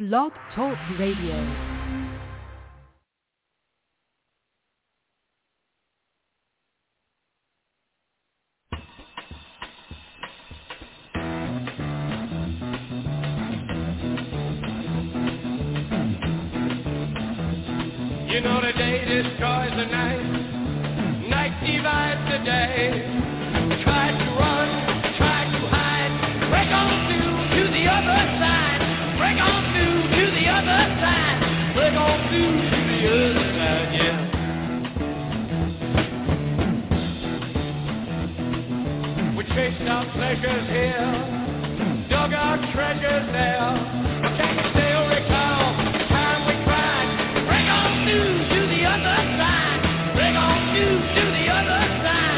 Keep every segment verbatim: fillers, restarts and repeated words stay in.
Blog Talk Radio. You know the day destroys the night, night divides the day. Try to run, try to hide, break on through to the other side, break on through to the other side, break on through to the other side, yeah. We chased our pleasures here, dug our treasures there, but can you still recall the time we cried? Break on through to the other side, break on through to the other side.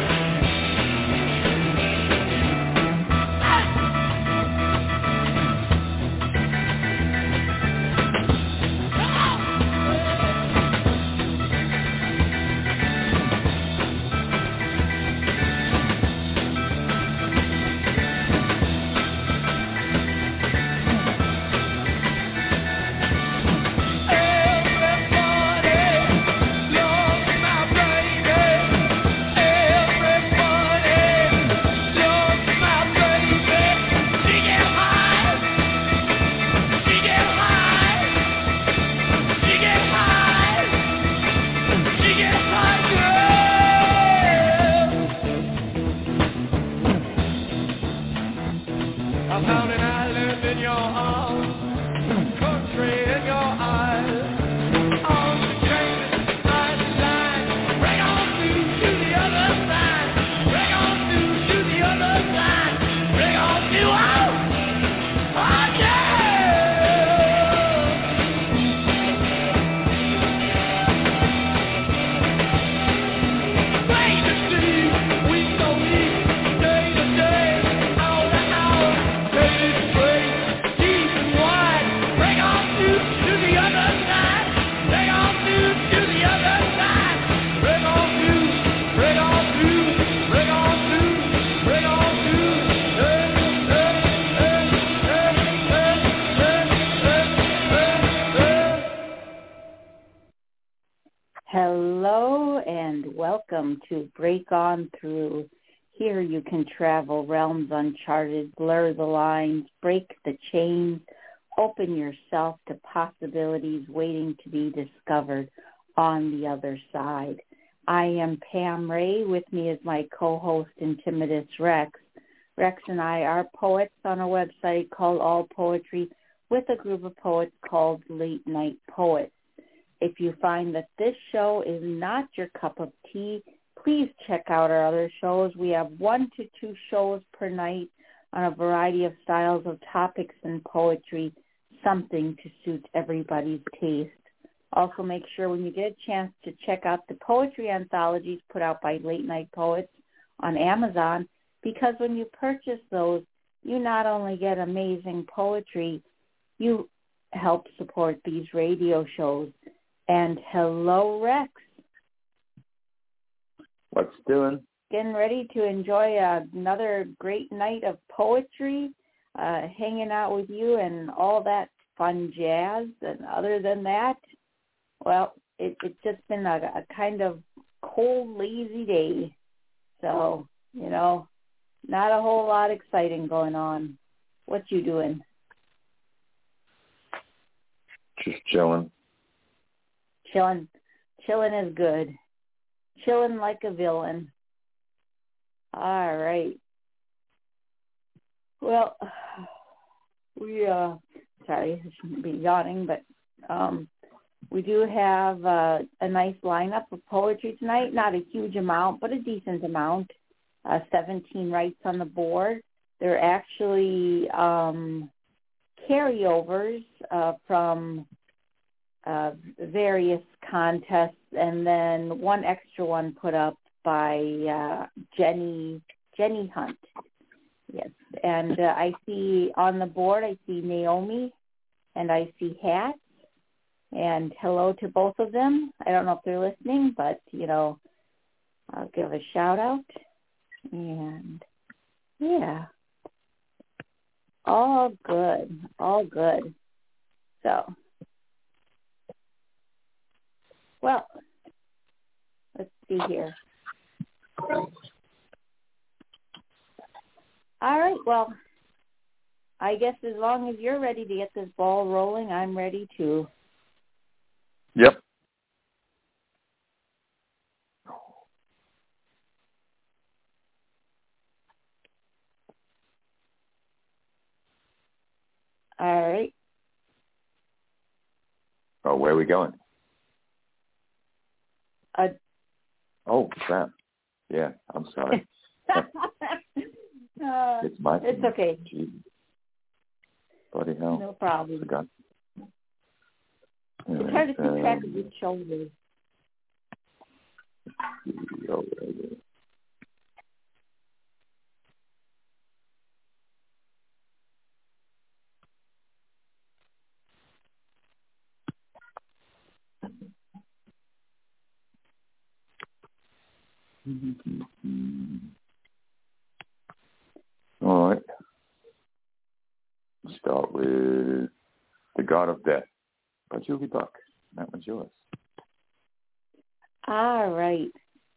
Hello and welcome to Break On Through. Here you can travel realms uncharted, blur the lines, break the chains, open yourself to possibilities waiting to be discovered on the other side. I am Pam Ray. With me is my co-host Intimitus Rex. Rex and I are poets on a website called All Poetry with a group of poets called Late Night Poets. If you find that this show is not your cup of tea, please check out our other shows. We have one to two shows per night on a variety of styles of topics and poetry, something to suit everybody's taste. Also, make sure when you get a chance to check out the poetry anthologies put out by Late Night Poets on Amazon, because when you purchase those, you not only get amazing poetry, you help support these radio shows. And hello, Rex. What's doing? Getting ready to enjoy another great night of poetry, uh, hanging out with you and all that fun jazz. And other than that, well, it, it's just been a, a kind of cold, lazy day. So, you know, not a whole lot exciting going on. What you doing? Just chilling. Chilling. Chilling is good. Chilling like a villain. All right. Well, we, uh, sorry, I shouldn't be yawning, but um, we do have uh, a nice lineup of poetry tonight. Not a huge amount, but a decent amount. Uh, seventeen rights on the board. They're actually um, carryovers uh, from Uh, various contests, and then one extra one put up by uh, Jenny Jenny Hunt. Yes, and uh, I see on the board, I see Naomi, and I see Hats, and hello to both of them. I don't know if they're listening, but, you know, I'll give a shout out, and yeah, all good, all good. So, well, let's see here. All right, well, I guess as long as you're ready to get this ball rolling, I'm ready too. Yep. All right. Oh, where are we going? Uh, oh, crap. Yeah, I'm sorry. uh, it's my It's thing. okay. Jeez. Bloody hell. No problem. Forgot. It's hard to keep um, track of your shoulders. Oh, right there. All right. Start with The God of Death by Julie Buck. That one's yours. All right.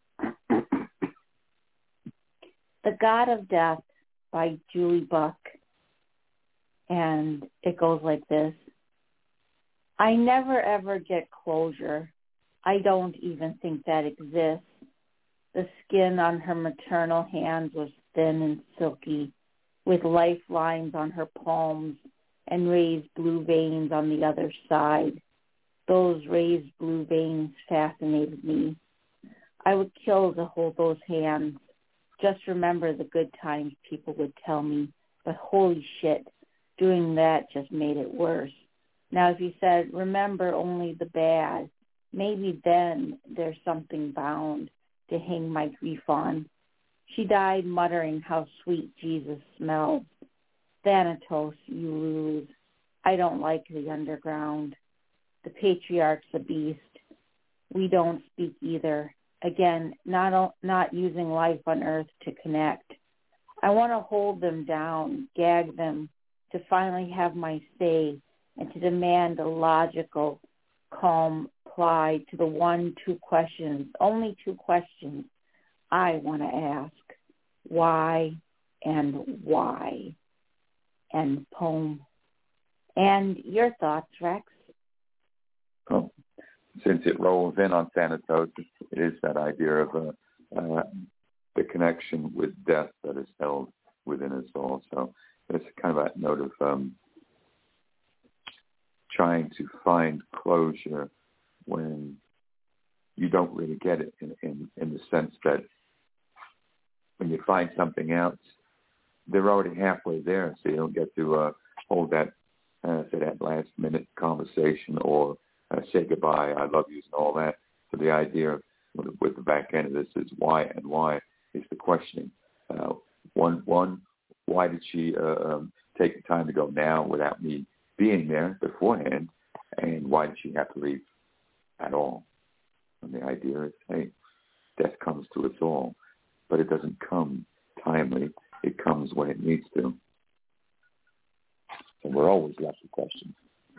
The God of Death by Julie Buck. And it goes like this. I never ever get closure. I don't even think that exists. The skin on her maternal hands was thin and silky, with lifelines on her palms and raised blue veins on the other side. Those raised blue veins fascinated me. I would kill to hold those hands. Just remember the good times, people would tell me. But holy shit, doing that just made it worse. Now, if you said, remember only the bad, maybe then there's something bound to hang my grief on. She died muttering how sweet Jesus smelled. Thanatos, you lose. I don't like the underground. The patriarch's a beast. We don't speak either. Again, not not using life on earth to connect. I want to hold them down, gag them, to finally have my say and to demand a logical, calm reply to the one, two questions, only two questions I want to ask. Why and why? End poem. And your thoughts, Rex? Oh, since it rolls in on Thanatos, it is that idea of uh, uh, the connection with death that is held within us all. So it's kind of that note of um, trying to find closure when you don't really get it, in, in, in the sense that when you find something else, they're already halfway there, so you don't get to uh, hold that, uh, say, that last-minute conversation or uh, say goodbye, I love you, and all that. So the idea of, with the back end of this is why and why is the questioning. Uh, one, one, why did she uh, um, take the time to go now without me being there beforehand, and why did she have to leave at all? And the idea is, hey, death comes to us all, but it doesn't come timely. It comes when it needs to. And we're always left with questions.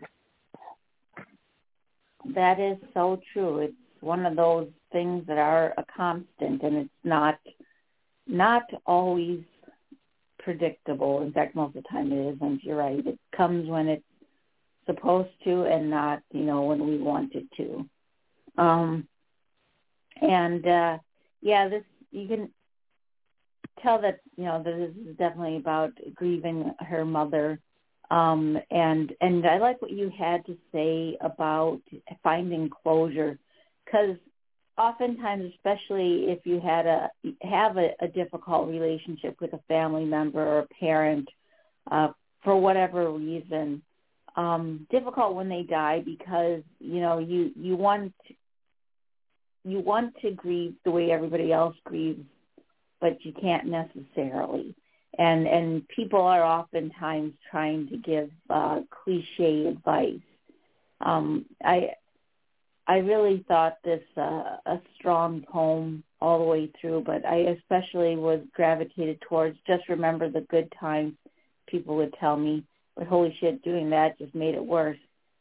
That is so true. It's one of those things that are a constant, and it's not not always predictable. In fact, most of the time it isn't. You're right. It comes when it's supposed to and not, you know, when we want it to. Um, and, uh, yeah, this, you can tell that, you know, this is definitely about grieving her mother. Um, and, and I like what you had to say about finding closure, because oftentimes, especially if you had a, have a, a difficult relationship with a family member or a parent, uh, for whatever reason, um, difficult when they die, because, you know, you, you want, you want to grieve the way everybody else grieves, but you can't necessarily. And and people are oftentimes trying to give uh, cliche advice. Um, I I really thought this uh, a strong poem all the way through, but I especially was gravitated towards just remember the good times, people would tell me. But holy shit, doing that just made it worse.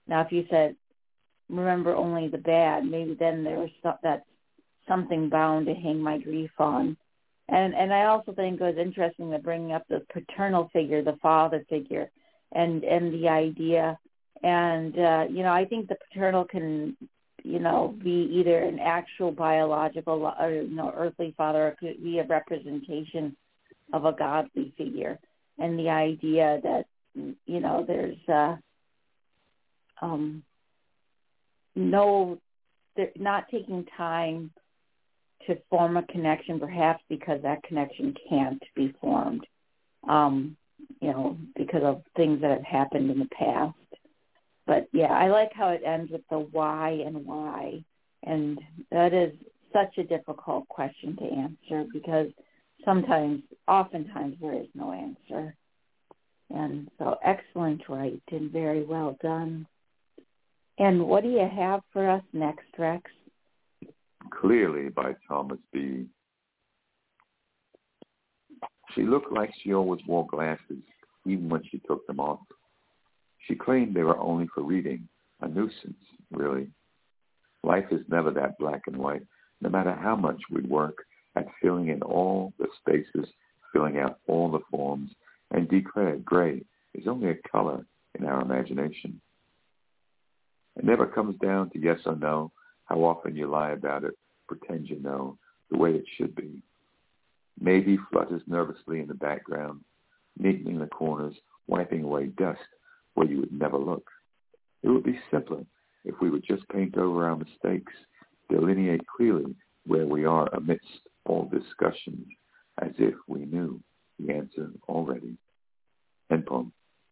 Now, if you said, remember only the bad, maybe then there was some, that's something bound to hang my grief on. And and I also think it was interesting that bringing up the paternal figure, the father figure, and, and the idea. And, uh, you know, I think the paternal can, you know, be either an actual biological or, you know, earthly father, or it could be a representation of a godly figure. And the idea that, you know, there's uh, um, no, not taking time to form a connection, perhaps because that connection can't be formed, um, you know, because of things that have happened in the past. But, yeah, I like how it ends with the why and why. And that is such a difficult question to answer because sometimes, oftentimes, there is no answer. And so excellent, right, and very well done. And what do you have for us next, Rex? Clearly by Thomas B. She looked like she always wore glasses, even when she took them off. She claimed they were only for reading, a nuisance, really. Life is never that black and white, no matter how much we work at filling in all the spaces, filling out all the forms, and declared gray is only a color in our imagination. It never comes down to yes or no, how often you lie about it, pretend you know, the way it should be. Maybe flutters nervously in the background, neatening the corners, wiping away dust where you would never look. It would be simpler if we would just paint over our mistakes, delineate clearly where we are amidst all discussions, as if we knew the answer already. End poem.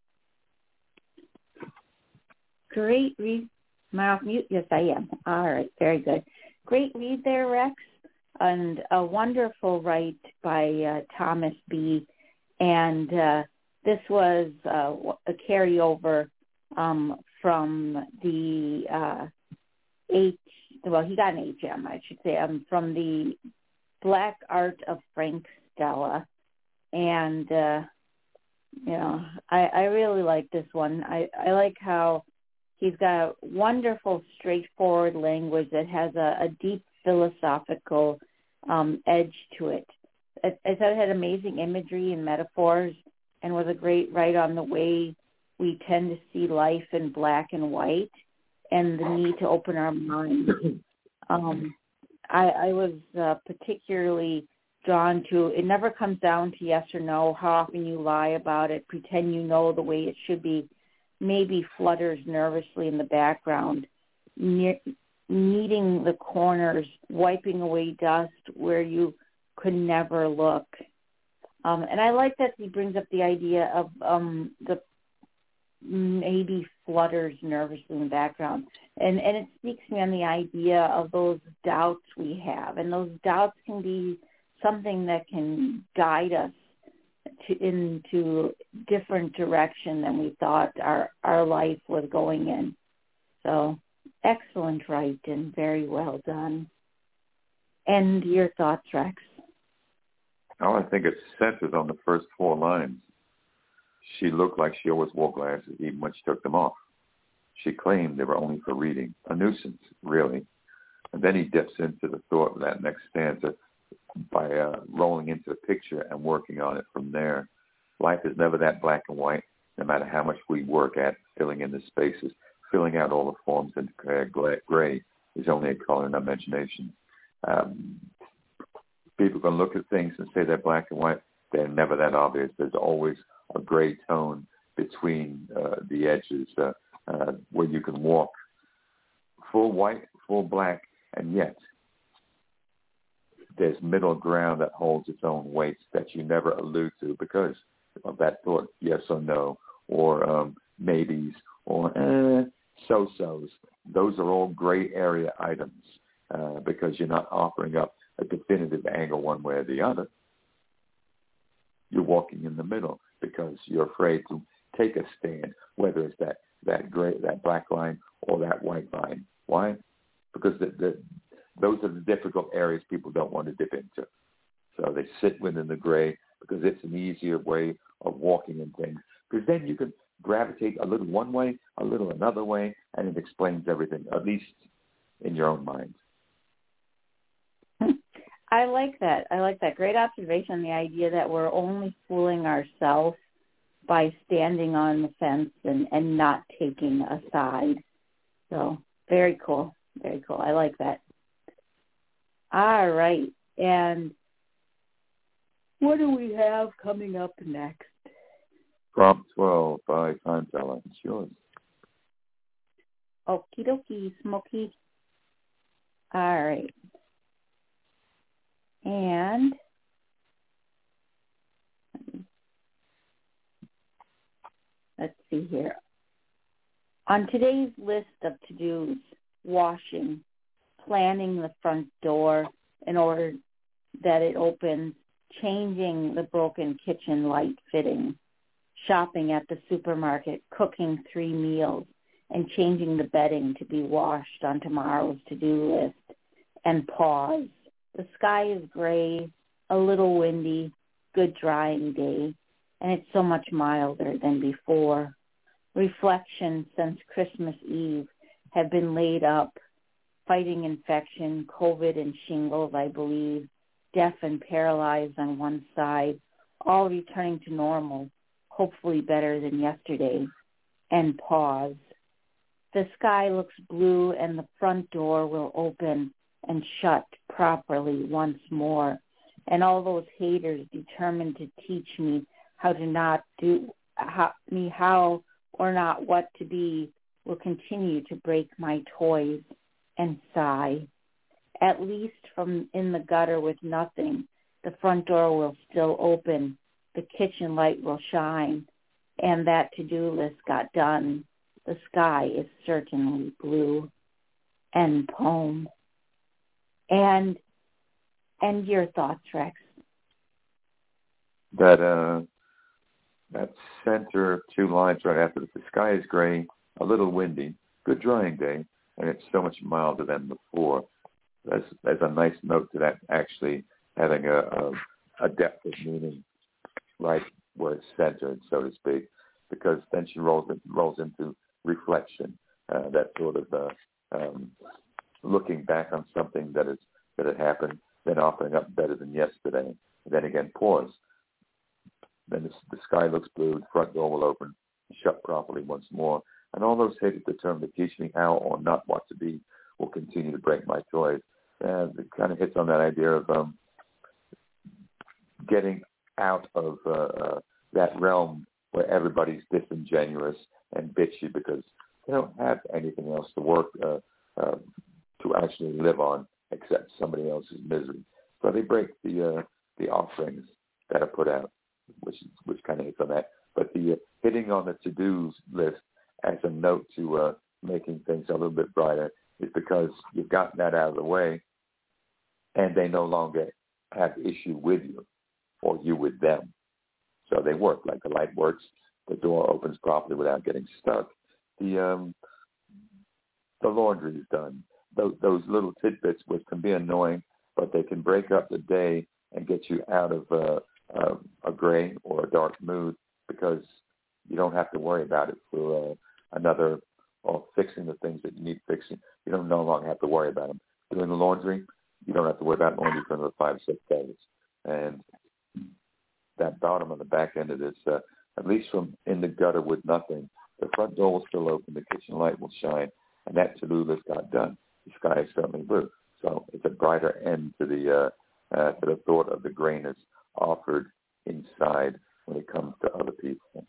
Great read. Am I off mute? Yes, I am. All right, very good. Great read there, Rex, and a wonderful write by uh, Thomas B. And uh, this was uh, a carryover um, from the uh, H, well, he got an H M, I should say, um, from the Black Art of Frank Stella. And, uh, you know, I, I really like this one. I, I like how he's got wonderful, straightforward language that has a, a deep philosophical um, edge to it. I, I thought it had amazing imagery and metaphors and was a great write on the way we tend to see life in black and white and the need to open our minds. Um, I, I was uh, particularly drawn to, it never comes down to yes or no, how often you lie about it, pretend you know the way it should be, maybe flutters nervously in the background, ne- kneading the corners, wiping away dust where you could never look. Um, and I like that he brings up the idea of um, the maybe flutters nervously in the background. And, and it speaks to me on the idea of those doubts we have. And those doubts can be something that can guide us to, into different direction than we thought our, our life was going in. So excellent write and very well done. And your thoughts, Rex? Oh, I think it's centered on the first four lines. She looked like she always wore glasses, even when she took them off. She claimed they were only for reading. A nuisance, really. And then he dips into the thought of that next stanza by uh, rolling into the picture and working on it from there. Life is never that black and white, no matter how much we work at filling in the spaces. Filling out all the forms in gray is only a color in our imagination. Um, people can look at things and say they're black and white. They're never that obvious. There's always a gray tone between uh, the edges uh, uh, where you can walk full white, full black, and yet there's middle ground that holds its own weight that you never allude to because of that thought, yes or no, or um, maybes, or eh, so-sos. Those are all gray area items uh, because you're not offering up a definitive angle one way or the other. You're walking in the middle because you're afraid to take a stand, whether it's that, that gray, that black line or that white line. Why? Because the, the, those are the difficult areas people don't want to dip into. So they sit within the gray because it's an easier way of walking in things. Because then you can gravitate a little one way, a little another way, and it explains everything, at least in your own mind. I like that. I like that. Great observation, the idea that we're only fooling ourselves by standing on the fence and, and not taking a side. So very cool. Very cool. I like that. All right. And what do we have coming up next? Prompt twelve by Time Teller. It's yours. Okie dokie, Smokey. All right. And let's see here. On today's list of to-dos, washing, planning the front door in order that it opens, changing the broken kitchen light fitting, shopping at the supermarket, cooking three meals, and changing the bedding to be washed on tomorrow's to-do list, and pause. The sky is gray, a little windy, good drying day, and it's so much milder than before. Reflection since Christmas Eve have been laid up, fighting infection, COVID and shingles, I believe, deaf and paralyzed on one side, all returning to normal, hopefully better than yesterday, and pause. The sky looks blue and the front door will open and shut properly once more. And all those haters determined to teach me how to not do, how, me how or not what to be will continue to break my toys and sigh. At least from in the gutter with nothing, the front door will still open, the kitchen light will shine, and that to-do list got done. The sky is certainly blue. End poem. And and your thoughts, Rex? That uh, that center two lines right after it, the sky is gray, a little windy, good drying day, and it's so much milder than before. There's, there's a nice note to that actually having a, a, a depth of meaning right where it's centered, so to speak, because then she rolls it, rolls into reflection, uh, that sort of uh, um, looking back on something that is that had happened, then offering up better than yesterday. And then again, pause. Then the, the sky looks blue, the front door will open, shut properly once more, and all those haters determined to teach me how or not what to be will continue to break my toys. And it kind of hits on that idea of um, getting out of uh, uh, that realm where everybody's disingenuous and bitchy because they don't have anything else to work uh, uh, to actually live on except somebody else's misery. So they break the uh, the offerings that are put out, which which kind of hits on that. But the uh, hitting on the to-dos list as a note to uh, making things a little bit brighter is because you've gotten that out of the way, and they no longer have issue with you or you with them. So they work like the light works. The door opens properly without getting stuck. The um, the laundry is done. Those, those little tidbits, which can be annoying, but they can break up the day and get you out of uh, uh, a gray or a dark mood because you don't have to worry about it for uh, another or fixing the things that you need fixing. You don't no longer have to worry about them. Doing the laundry, you don't have to worry about laundry for another five, six days. And that bottom and the back end of this, uh, at least from in the gutter with nothing, the front door will still open, the kitchen light will shine, and that to-do list got done. The sky is certainly blue. So it's a brighter end to the uh, uh, to the thought of the grayness offered inside when it comes to other people.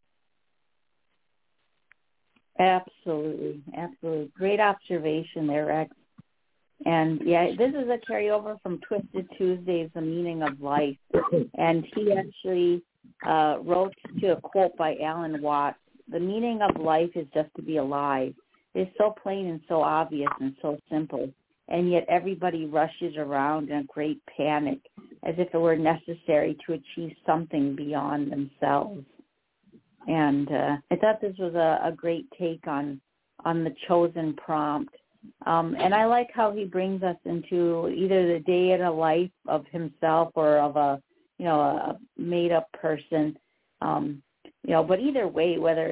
Absolutely, absolutely. Great observation there, Rex. And, yeah, this is a carryover from Twisted Tuesdays, The Meaning of Life. And he actually uh, wrote to a quote by Alan Watts, "The meaning of life is just to be alive. It's so plain and so obvious and so simple, and yet everybody rushes around in a great panic as if it were necessary to achieve something beyond themselves." And uh, I thought this was a, a great take on on the chosen prompt. Um, and I like how he brings us into either the day in a life of himself or of a, you know, a made-up person. Um, you know, but either way, whether it's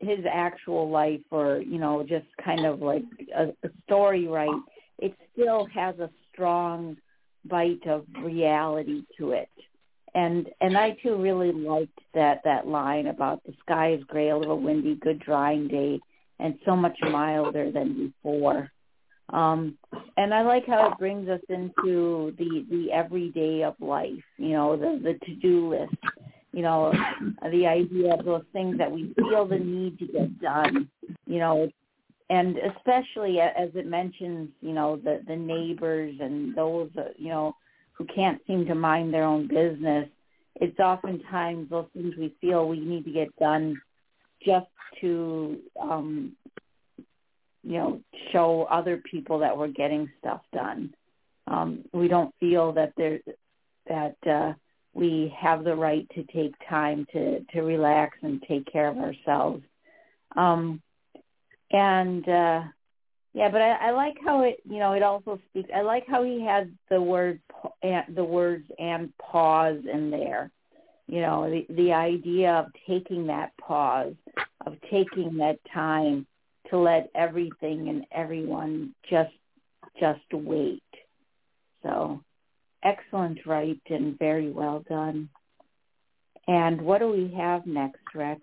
his actual life or, you know, just kind of like a, a story right, it still has a strong bite of reality to it. And and I, too, really liked that, that line about the sky is gray, a little windy, good drying day, and so much milder than before. Um, and I like how it brings us into the, the everyday of life, you know, the, the to-do list, you know, the idea of those things that we feel the need to get done, you know, and especially as it mentions, you know, the, the neighbors and those, uh, you know, who can't seem to mind their own business. It's oftentimes those things we feel we need to get done just to, um, you know, show other people that we're getting stuff done. Um, we don't feel that there that uh, we have the right to take time to, to relax and take care of ourselves. Um, and uh, yeah, but I, I like how it, you know, it also speaks. I like how he had the word, the words and pause in there. You know, the the idea of taking that pause, of taking that time to let everything and everyone just just wait. So, excellent write and very well done. And what do we have next, Rex?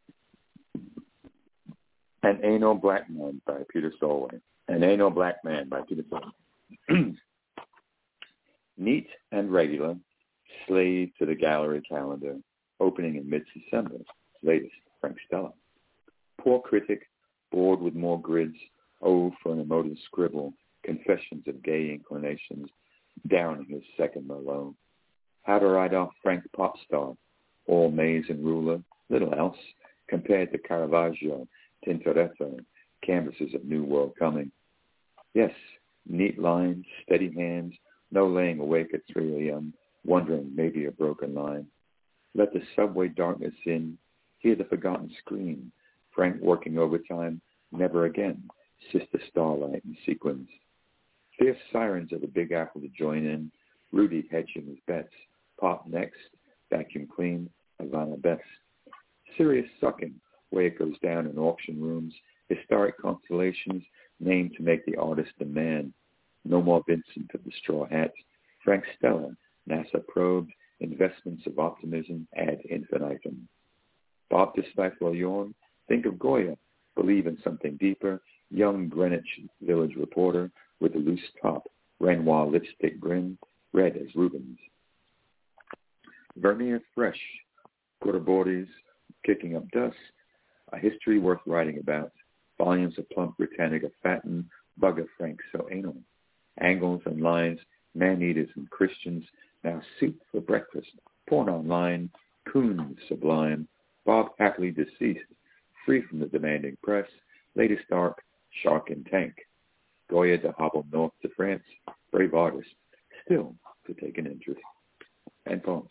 An Ain't No Black Man by Peter Solway. An Ain't No Black Man by Peter Solway. Neat and regular, slave to the gallery calendar, opening in mid-December, latest, Frank Stella. Poor critic, bored with more grids, oh, for an emotive scribble, confessions of gay inclinations, down in his second Merlot. How to write off Frank pop star, all maze and ruler, little else, compared to Caravaggio, Tintoretto, canvases of New World coming. Yes, neat lines, steady hands, no laying awake at three a.m., wondering maybe a broken line. Let the subway darkness in, hear the forgotten scream, Frank working overtime, never again, Sister Starlight and sequins. Fierce sirens of the Big Apple to join in, Rudy hedging his bets, Pop next, vacuum clean, Havana best. Serious sucking, way it goes down in auction rooms, historic constellations named to make the artist a man. No more Vincent of the straw hats, Frank Stella, NASA probed, investments of optimism ad infinitum. Bob to stifle a yawn, think of Goya, believe in something deeper, young Greenwich Village reporter with a loose top, Renoir lipstick grin, red as Rubens. Vermeer fresh, Quarterbordes, kicking up dust, a history worth writing about, volumes of plump Britannica fatten, bugger Frank so anal. Angles and lines, man-eaters and Christians, now soup for breakfast, porn online, coons sublime, Bob happily deceased, free from the demanding press, latest arc, Shark and Tank. Goya to hobble north to France, brave artist, still to take an interest. And poems.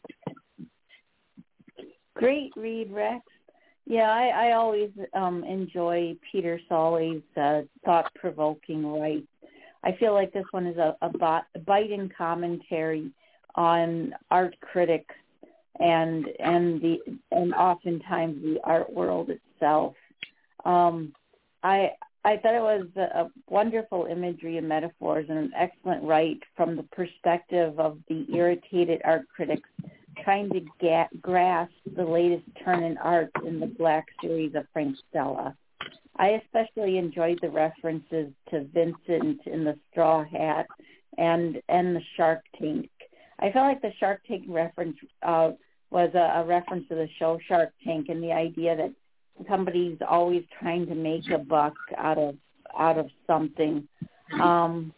Great read, Rex. Yeah, I, I always um, enjoy Peter Solway's uh, thought-provoking writes. I feel like this one is a, a, bot, a biting commentary on art critics and and the and oftentimes the art world itself. Um, I I thought it was a, a wonderful imagery and metaphors and an excellent write from the perspective of the irritated art critics trying to get, grasp the latest turn in art in the Black series of Frank Stella. I especially enjoyed the references to Vincent in the straw hat and and the Shark Tank. I felt like the Shark Tank reference uh, was a, a reference to the show Shark Tank and the idea that somebody's always trying to make a buck out of out of something. Um,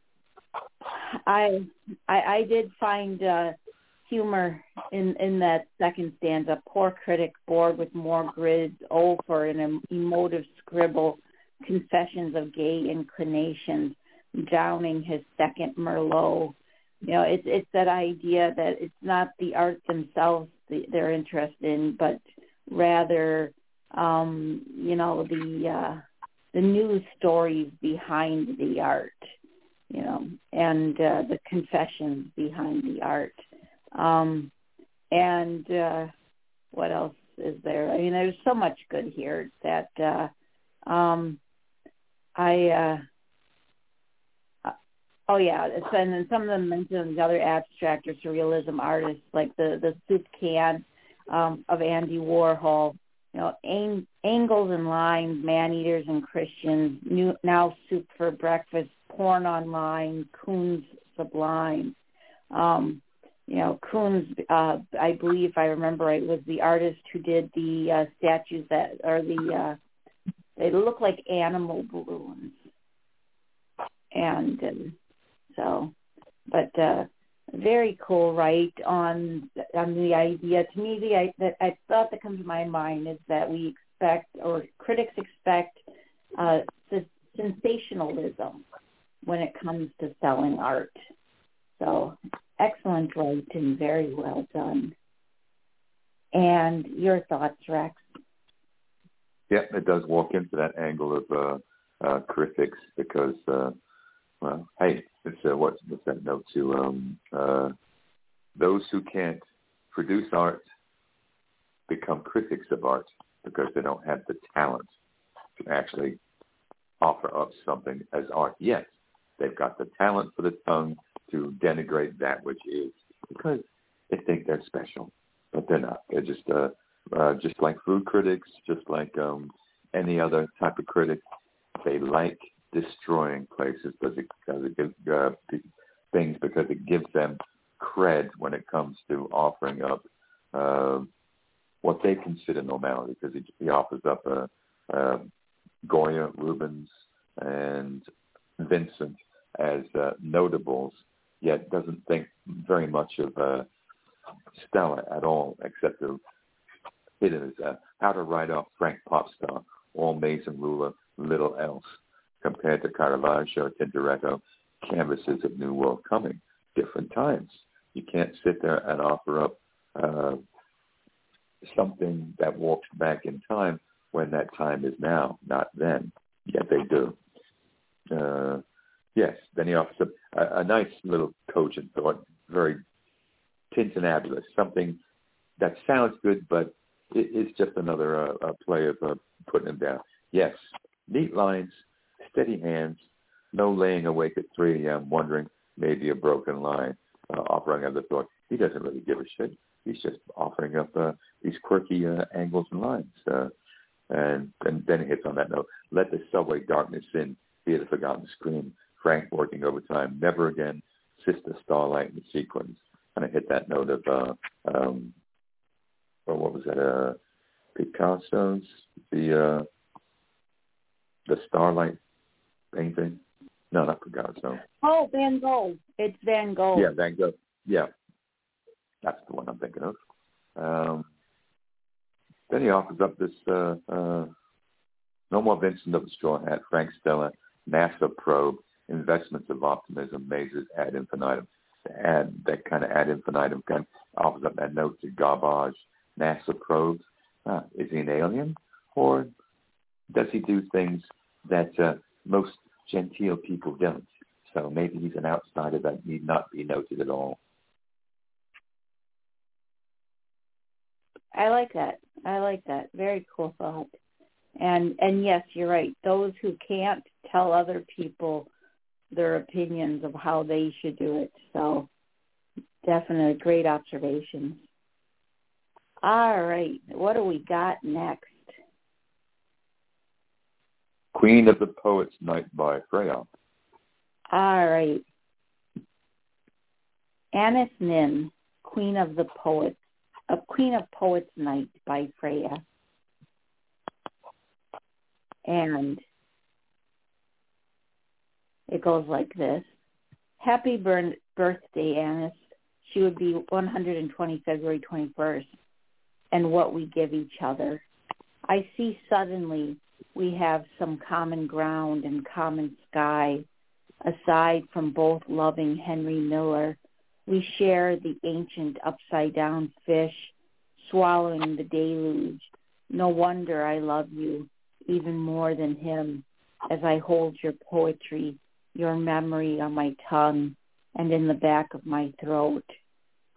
I, I I did find uh, humor in, in that second stanza. Poor critic, bored with more grids, oh, for an emotive scribble, confessions of gay inclinations, drowning his second Merlot. You know, it's it's that idea that it's not the art themselves that they're interested in, but rather, um, you know, the uh, the news stories behind the art, you know, and uh, the confessions behind the art. Um, and uh, what else is there. I mean, there's so much good here that uh, um, I. Uh, oh yeah, it's, and then some of them mentioned the other abstract or surrealism artists, like the the soup can um, of Andy Warhol. You know, ang- angles and lines, man-eaters and Christians, new, now soup for breakfast, porn online, Koons sublime. Um, you know, Koons, uh, I believe, if I remember right, was the artist who did the uh, statues that, or the, uh, they look like animal balloons. And um, so, but uh, very cool, right, on on the idea. To me, the I, that I thought that comes to my mind is that we expect, or critics expect, uh, the sensationalism when it comes to selling art. So, excellent writing, very well done. And your thoughts, Rex? Yeah, it does walk into that angle of uh, uh, critics because, uh, well, hey, it's uh, what's, what's that note to um, uh, those who can't produce art become critics of art because they don't have the talent to actually offer up something as art yet. They've got the talent for the tongue to denigrate that which is because they think they're special, but they're not. They're just uh, uh, just like food critics, just like um, any other type of critic. They like destroying places because it, because it gives uh, things because it gives them cred when it comes to offering up uh, what they consider normality. Because he, he offers up uh, uh, Goya, Rubens, and Vincent as uh, notables, yet doesn't think very much of uh, Stella at all, except to hit it as uh, how to write off Frank Popstar, all Mason ruler, little else, compared to Caravaggio, Tintoretto, canvases of New World coming, different times. You can't sit there and offer up uh, something that walks back in time when that time is now, not then. Yet they do. Uh, yes, then he offers a, a nice little cogent thought, very tintinnabulous, something that sounds good, but it is just another uh, uh, play of uh, putting him down. Yes, neat lines, steady hands, no laying awake at three a.m. wondering maybe a broken line, uh, offering up the thought. He doesn't really give a shit. He's just offering up uh, these quirky uh, angles and lines. Uh, and, and then it hits on that note. Let the subway darkness in, be the forgotten scream. Frank working overtime, never again. Sister Starlight in the sequence. And I hit that note of, uh, um, well, what was that, uh, Picasso's, the, uh, the Starlight painting? No, not Picasso. Oh, Van Gogh. It's Van Gogh. Yeah, Van Gogh. Yeah. That's the one I'm thinking of. Um, then he offers up this, uh, uh, no more Vincent of the Straw Hat, Frank Stella, NASA probe, investments of optimism, mazes ad infinitum. Add that kind of ad infinitum kind of offers up that note to garbage, NASA probes. Uh, is he an alien? Or does he do things that uh, most genteel people don't? So maybe he's an outsider that need not be noted at all. I like that. I like that. Very cool thought. And and yes, you're right. Those who can't tell other people their opinions of how they should do it. So definitely great observations. All right. What do we got next? Queen of the Poets' Night by Freya. All right. Annis Nin, Queen of the Poets, a Queen of Poets' Night by Freya. And it goes like this. Happy burn- birthday, Annis. She would be one hundred twenty February twenty-first. And what we give each other. I see suddenly we have some common ground and common sky. Aside from both loving Henry Miller, we share the ancient upside-down fish, swallowing the deluge. No wonder I love you even more than him, as I hold your poetry, your memory on my tongue and in the back of my throat.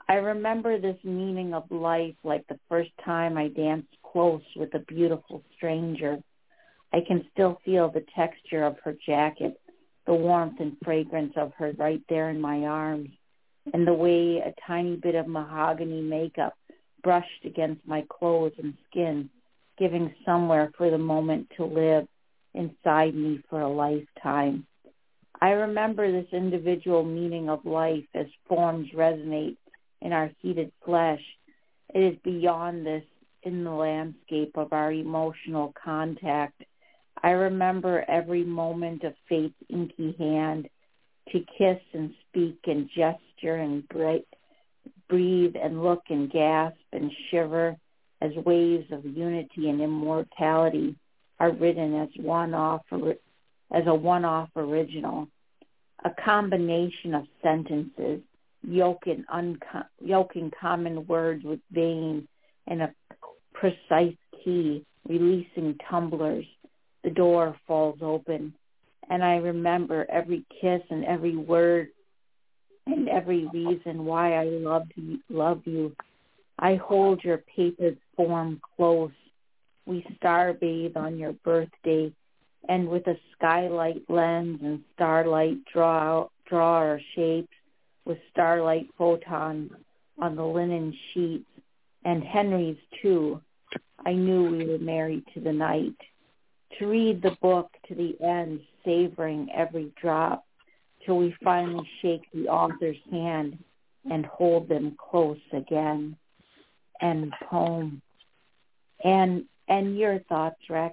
I remember this meaning of life like the first time I danced close with a beautiful stranger. I can still feel the texture of her jacket, the warmth and fragrance of her right there in my arms, and the way a tiny bit of mahogany makeup brushed against my clothes and skin, giving somewhere for the moment to live inside me for a lifetime. I remember this individual meaning of life as forms resonate in our heated flesh. It is beyond this in the landscape of our emotional contact. I remember every moment of fate's inky hand to kiss and speak and gesture and break, breathe and look and gasp and shiver as waves of unity and immortality are written as one-off, as a one-off original, a combination of sentences, yoking, unco- yoking common words with vein and a precise key, releasing tumblers. The door falls open, and I remember every kiss and every word and every reason why I love you. Love you. I hold your papered form close. We starbathe on your birthday, and with a skylight lens and starlight draw out, draw our shapes with starlight photons on the linen sheets, and Henry's too. I knew we were married to the night. To read the book to the end, savoring every drop, till we finally shake the author's hand and hold them close again. End poem. And and your thoughts, Rex?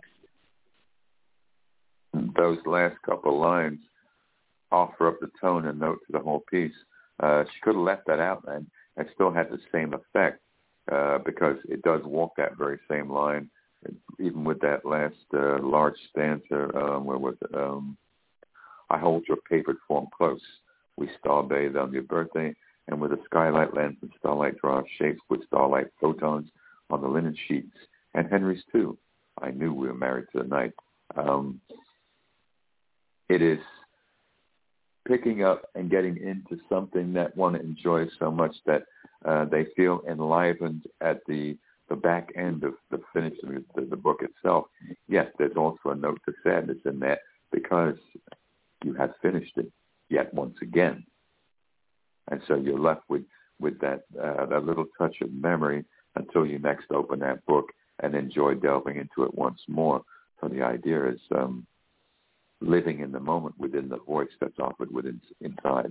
Those last couple lines offer up the tone and note to the whole piece. Uh, she could have left that out and it still had the same effect uh, because it does walk that very same line, even with that last uh, large stanza um, where was it? Um, I hold your papered form close. We starbathe on your birthday, and with a skylight lens and starlight draw shapes with starlight photons on the linen sheets, and Henry's too. I knew we were married to the night. Um, it is picking up and getting into something that one enjoys so much that uh, they feel enlivened at the the back end of the finish of the, the book itself. Yes, there's also a note to sadness in that because you have finished it yet once again. And so you're left with, with that, uh, that little touch of memory until you next open that book and enjoy delving into it once more. So the idea is um, living in the moment within the voice that's offered within inside.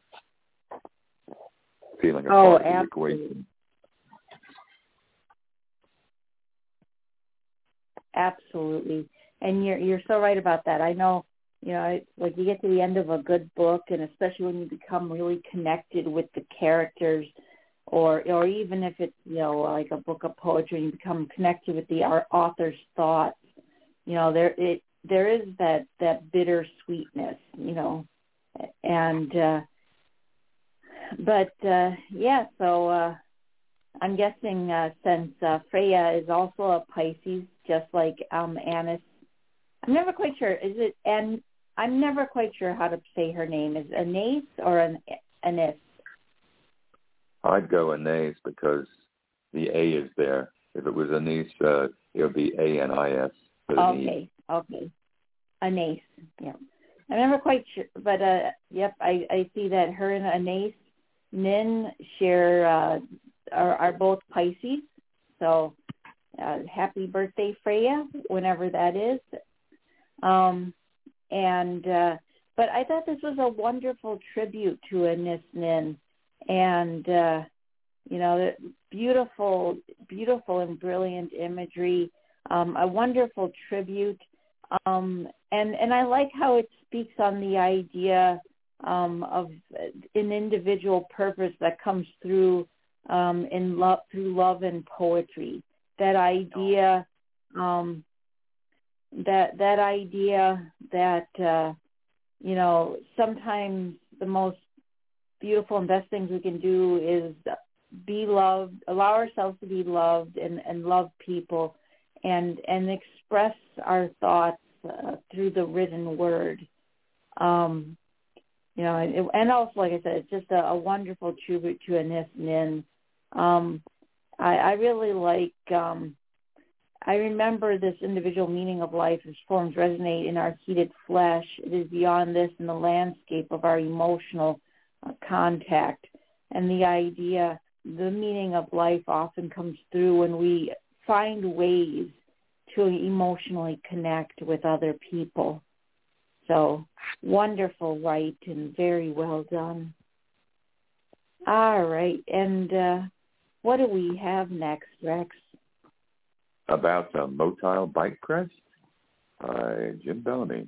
Feeling a oh, part of the absolutely. equation. Absolutely. And you're you're so right about that. I know, you know, it's like you get to the end of a good book, and especially when you become really connected with the characters, or or even if it's, you know, like a book of poetry, you become connected with the author's thoughts. You know, there it there is that that bitter sweetness, you know, and uh, but uh, yeah. So uh, I'm guessing uh, since uh, Freya is also a Pisces, just like um, Annis. I'm never quite sure. Is it and I'm never quite sure how to say her name. Is it Anais or an Annis? I'd go Anais because the A is there. If it was Anais, uh, it would be A N I S. Okay, okay. Anais, yeah. I'm never quite sure, but uh, yep, I, I see that her and Anais Nin share uh, are, are both Pisces. So uh, happy birthday, Freya, whenever that is. Um, and uh, but I thought this was a wonderful tribute to Anais Nin, and uh, you know, beautiful, beautiful and brilliant imagery. Um, a wonderful tribute, um, and and I like how it speaks on the idea um, of an individual purpose that comes through um, in love through love and poetry. That idea. Um, that that idea that uh, you know, sometimes the most beautiful and best things we can do is be loved, allow ourselves to be loved, and, and love people, and and express our thoughts uh, through the written word. Um, you know, and, and also, like I said, it's just a, a wonderful tribute to Anais Nin. Um, I, I really like, um, I remember this individual meaning of life as forms resonate in our heated flesh. It is beyond this in the landscape of our emotional uh, contact. And the idea, the meaning of life often comes through when we find ways to emotionally connect with other people. So wonderful, right, and very well done. All right, and uh, what do we have next, Rex? About a motile bike crest by Jim Bellamy.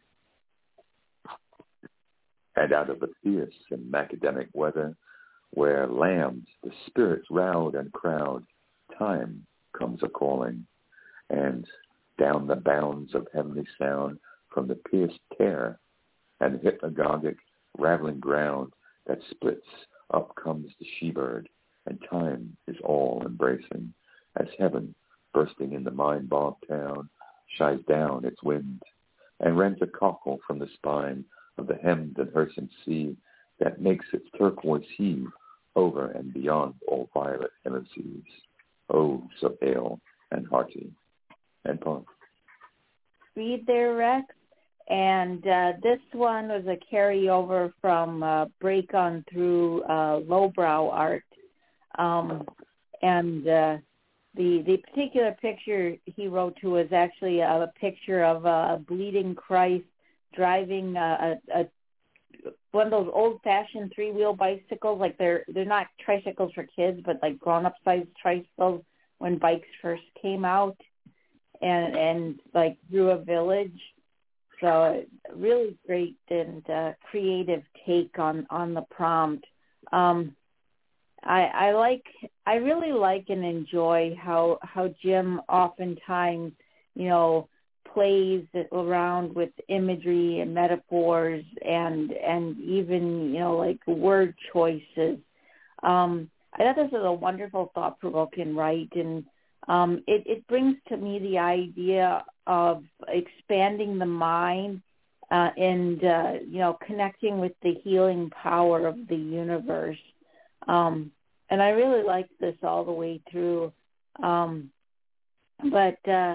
And out of the fierce and macadamic weather, where lambs, the spirits round and crowd, time comes a-calling, and down the bounds of heavenly sound from the pierced tear and hypnagogic raveling ground that splits, up comes the she-bird, and time is all embracing, as heaven, bursting in the mind-bogged town, shies down its wind, and rends a cockle from the spine of the hemmed and hearsing sea that makes its turquoise heave over and beyond all violet hemispheres. Oh, so pale and hearty. And poem. Read there, Rex. And uh, this one was a carryover from uh, Break On Through uh, Lowbrow Art. Um, and uh, the the particular picture he wrote to was actually a, a picture of a bleeding Christ driving a, a, a one of those old-fashioned three-wheel bicycles. Like they're they're not tricycles for kids, but like grown-up-sized tricycles when bikes first came out, and and like through a village. So really great and uh, creative take on, on the prompt. Um, I, I like, I really like and enjoy how how Jim oftentimes, you know, plays around with imagery and metaphors and and even, you know, like word choices. Um, I thought this was a wonderful, thought-provoking write, and um, it, it brings to me the idea of expanding the mind uh, and, uh, you know, connecting with the healing power of the universe. Um, and I really liked this all the way through. Um, but uh,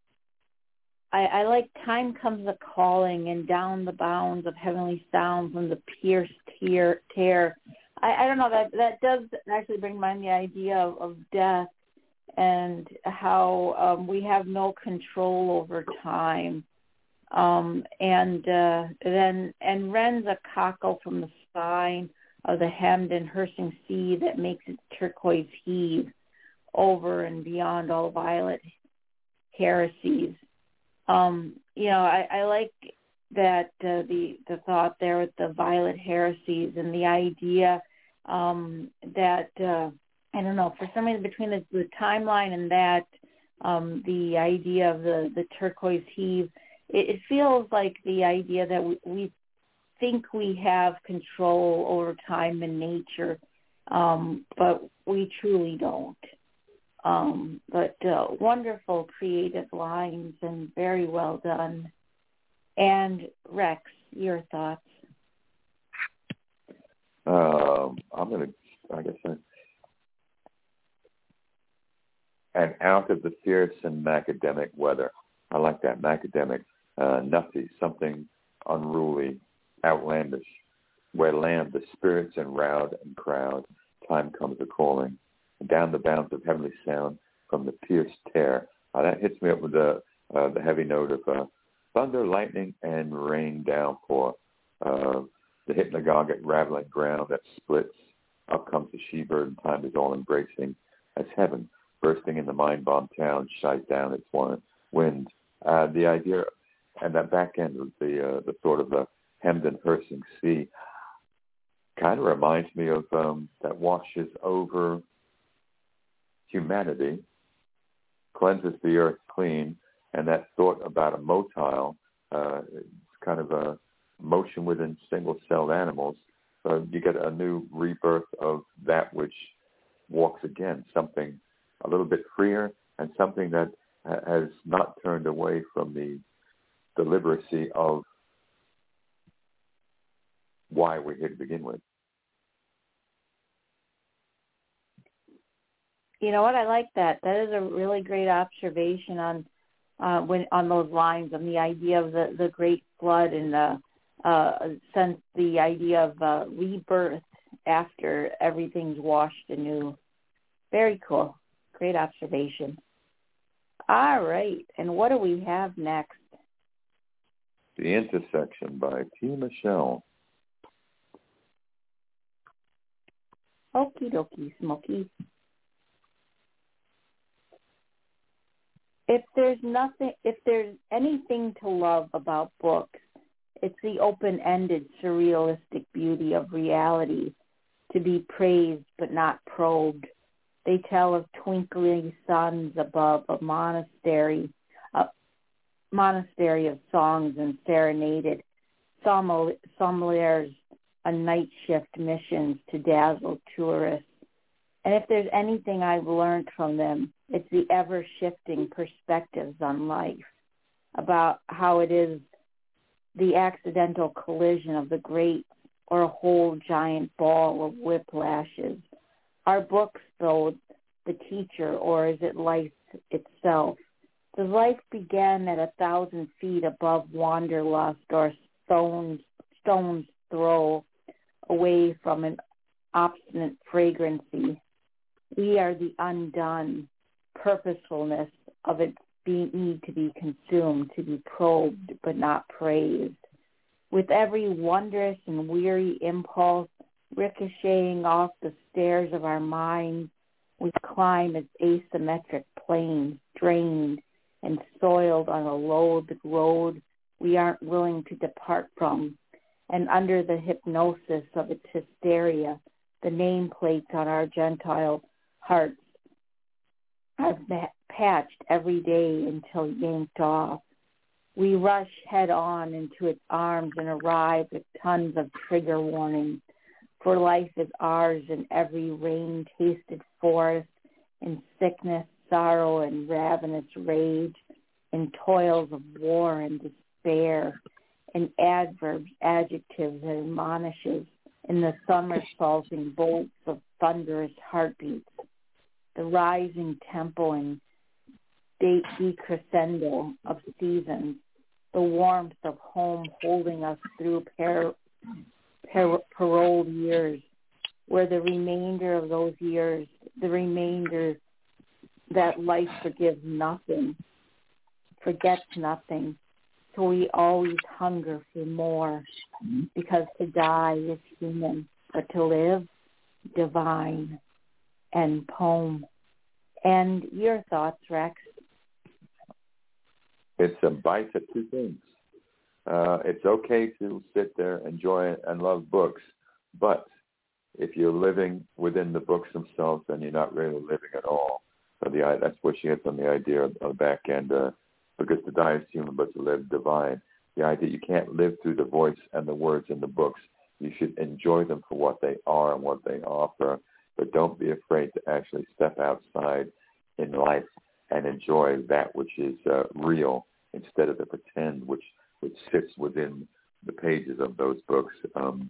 I, I like time comes a calling and down the bounds of heavenly sound from the pierced tear. tear. I, I don't know, that, that does actually bring to mind the idea of, of death and how um, we have no control over time. Um, and uh, then and rends a cockle from the spine of the hemmed and hearsing sea that makes its turquoise heave over and beyond all violet heresies. Um, you know, I, I like that uh, the the thought there with the violet heresies and the idea um, that uh, I don't know, for some reason between the, the timeline and that, um, the idea of the, the turquoise heave, it, it feels like the idea that we, we think we have control over time and nature, um, but we truly don't. Um, but uh, wonderful creative lines and very well done. And Rex, your thoughts? Um, I'm going to, I guess, I, and out of the fierce and macadamic weather. I like that, macadamic, uh, nutty, something unruly, outlandish, where land the spirits and round and crowd, time comes a-calling, down the bounds of heavenly sound from the pierced tear. Uh, that hits me up with the uh, the heavy note of uh, thunder, lightning, and rain downpour. Uh, the hypnagogic raveling ground that splits, up comes the she-bird, and time is all embracing, as heaven, bursting in the mind-bombed town, shies down its wind. Uh, the idea, and that back end of the uh, the sort of the hemmed and hearsing sea, kind of reminds me of um, that washes over humanity, cleanses the earth clean, and that thought about a motile, uh, it's kind of a motion within single-celled animals. So you get a new rebirth of that which walks again, something a little bit freer and something that has not turned away from the deliberacy of why we're here to begin with. You know what? I like that. That is a really great observation on uh, when on those lines, on the idea of the, the great flood and the uh, sense, the idea of uh, rebirth after everything's washed anew. Very cool. Great observation. All right. And what do we have next? The Intersection by T. Michelle. Okie dokie, Smokey. If there's nothing, if there's anything to love about books, it's the open-ended, surrealistic beauty of reality, to be praised but not probed. They tell of twinkling suns above a monastery, a monastery of songs and serenaded, sommeliers on night shift missions to dazzle tourists. And if there's anything I've learned from them, it's the ever-shifting perspectives on life, about how it is the accidental collision of the great or a whole giant ball of whiplashes. Are books, though, the teacher, or is it life itself? Does life begin at a thousand feet above wanderlust or stone's, stone's throw away from an obstinate fragrancy? We are the undone purposefulness of its being, need to be consumed, to be probed but not praised. With every wondrous and weary impulse ricocheting off the stairs of our minds, we climb its asymmetric plains, drained and soiled on a loathed road we aren't willing to depart from. And under the hypnosis of its hysteria, the nameplates on our Gentile hearts are patched every day until yanked off. We rush head on into its arms and arrive with tons of trigger warnings. For life is ours in every rain-tasted forest, in sickness, sorrow, and ravenous rage, in toils of war and despair, in adverbs, adjectives, and admonishes, in the somersaulting bolts of thunderous heartbeats, the rising tempo and de- decrescendo of seasons, the warmth of home holding us through par- par- paroled years, where the remainder of those years, the remainder that life forgives nothing, forgets nothing, so we always hunger for more, because to die is human, but to live, divine. And poem. And your thoughts, Rex? It's a bite of two things. Uh, it's okay to sit there, enjoy it, and love books, but if you're living within the books themselves, then you're not really living at all. So the that's what she hits on the idea of, of back end, uh, because to die is human, but to live divine. The idea you can't live through the voice and the words in the books. You should enjoy them for what they are and what they offer, but don't be afraid to actually step outside in life and enjoy that which is uh, real instead of the pretend which, which sits within the pages of those books. Um,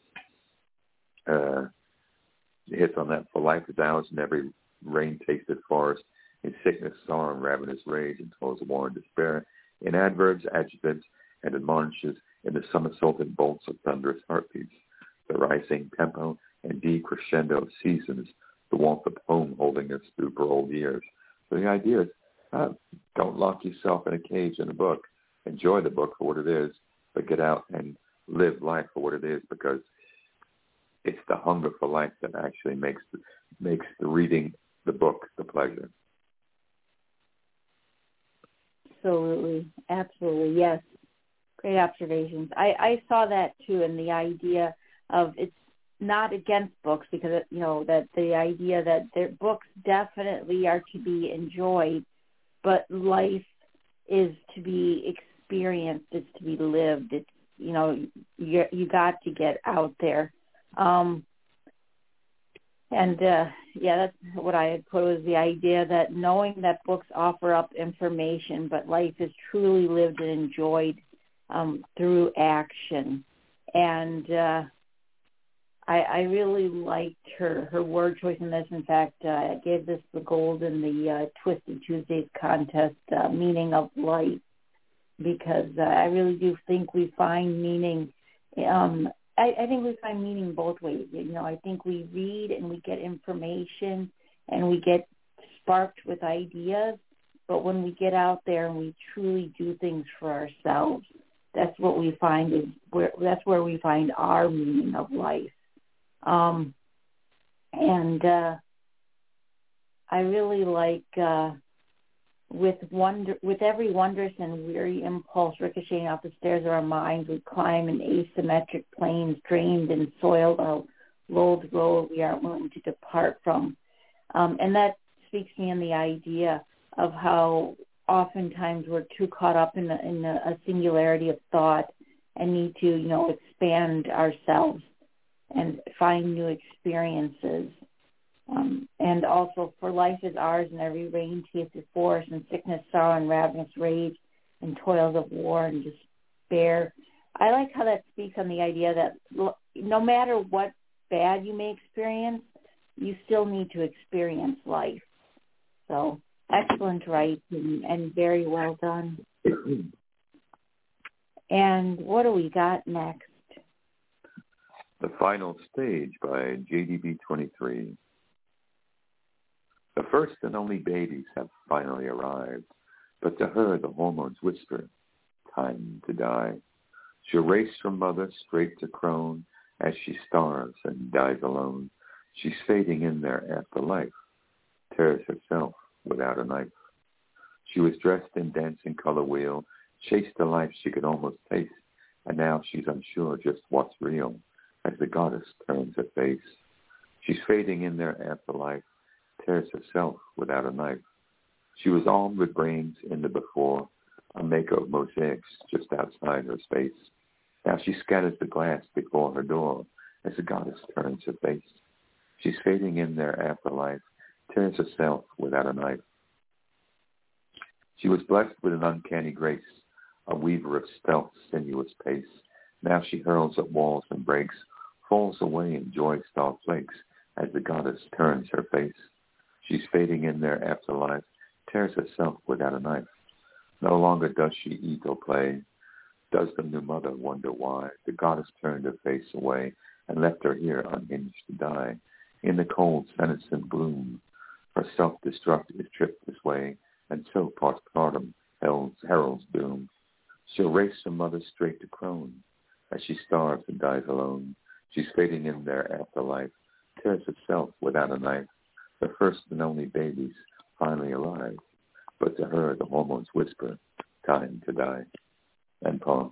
uh, it hits on that. For life is ours in every rain-tasted forest, in sickness, sorrow, and ravenous rage, in toils of war and despair, in adverbs, adjectives, and admonishes, in the somersaulted bolts of thunderous heartbeats, the rising tempo and decrescendo of seasons, the warmth of home holding us through paroled years. So the idea is, uh, don't lock yourself in a cage in a book. Enjoy the book for what it is, but get out and live life for what it is, because it's the hunger for life that actually makes the, makes the reading the book the pleasure. Absolutely. Absolutely. Yes. Great observations. I, I saw that too, in the idea of it's not against books, because, you know, that the idea that their books definitely are to be enjoyed, but life is to be experienced, it's to be lived. It's, you know, you you got to get out there. Um, and, uh, yeah, that's what I had put, was the idea that knowing that books offer up information, but life is truly lived and enjoyed um, through action. And uh, I, I really liked her, her word choice in this. In fact, uh, I gave this the gold in the uh, Twisted Tuesdays contest, uh, meaning of life, because uh, I really do think we find meaning. Um, I, I think we find meaning both ways. You know, I think we read and we get information and we get sparked with ideas, but when we get out there and we truly do things for ourselves, that's what we find is where that's where we find our meaning of life. Um, and uh, I really like uh, with wonder, with every wondrous and weary impulse ricocheting off the stairs of our minds, we climb in asymmetric planes, drained and soiled, a loathed road we aren't willing to depart from. Um, and that speaks to me in the idea of how oftentimes we're too caught up in, a, in a, a singularity of thought and need to, you know, expand ourselves and find new experiences. Um, and also, for life is ours, and every rain-tasted forest, and sickness, sorrow, and ravenous rage, and toils of war and despair. I like how that speaks on the idea that no matter what bad you may experience, you still need to experience life. So, excellent writing and very well done. And what do we got next? The Final Stage by J D B twenty-three. The first and only babies have finally arrived, but to her the hormones whisper, time to die. She'll race from mother straight to crone as she starves and dies alone. She's fading in there after life, tears herself without a knife. She was dressed in dancing color wheel, chased a life she could almost taste, and now she's unsure just what's real as the goddess turns her face. She's fading in there after life, tears herself without a knife. She was armed with brains in the before, a maker of mosaics just outside her space. Now she scatters the glass before her door as the goddess turns her face. She's fading in there after life, tears herself without a knife. She was blessed with an uncanny grace, a weaver of stealth, sinuous pace. Now she hurls at walls and breaks, falls away in joy star flakes as the goddess turns her face. She's fading in there after life, tears herself without a knife. No longer does she eat or play. Does the new mother wonder why the goddess turned her face away and left her here unhinged to die? In the cold senescent gloom, her self-destruct is tripped this way, and so postpartum heralds, heralds doom. She'll race her mother straight to crone as she starves and dies alone. She's fading in there after life, tears herself without a knife. The first and only babies finally alive, but to her the hormones whisper, time to die. And poem.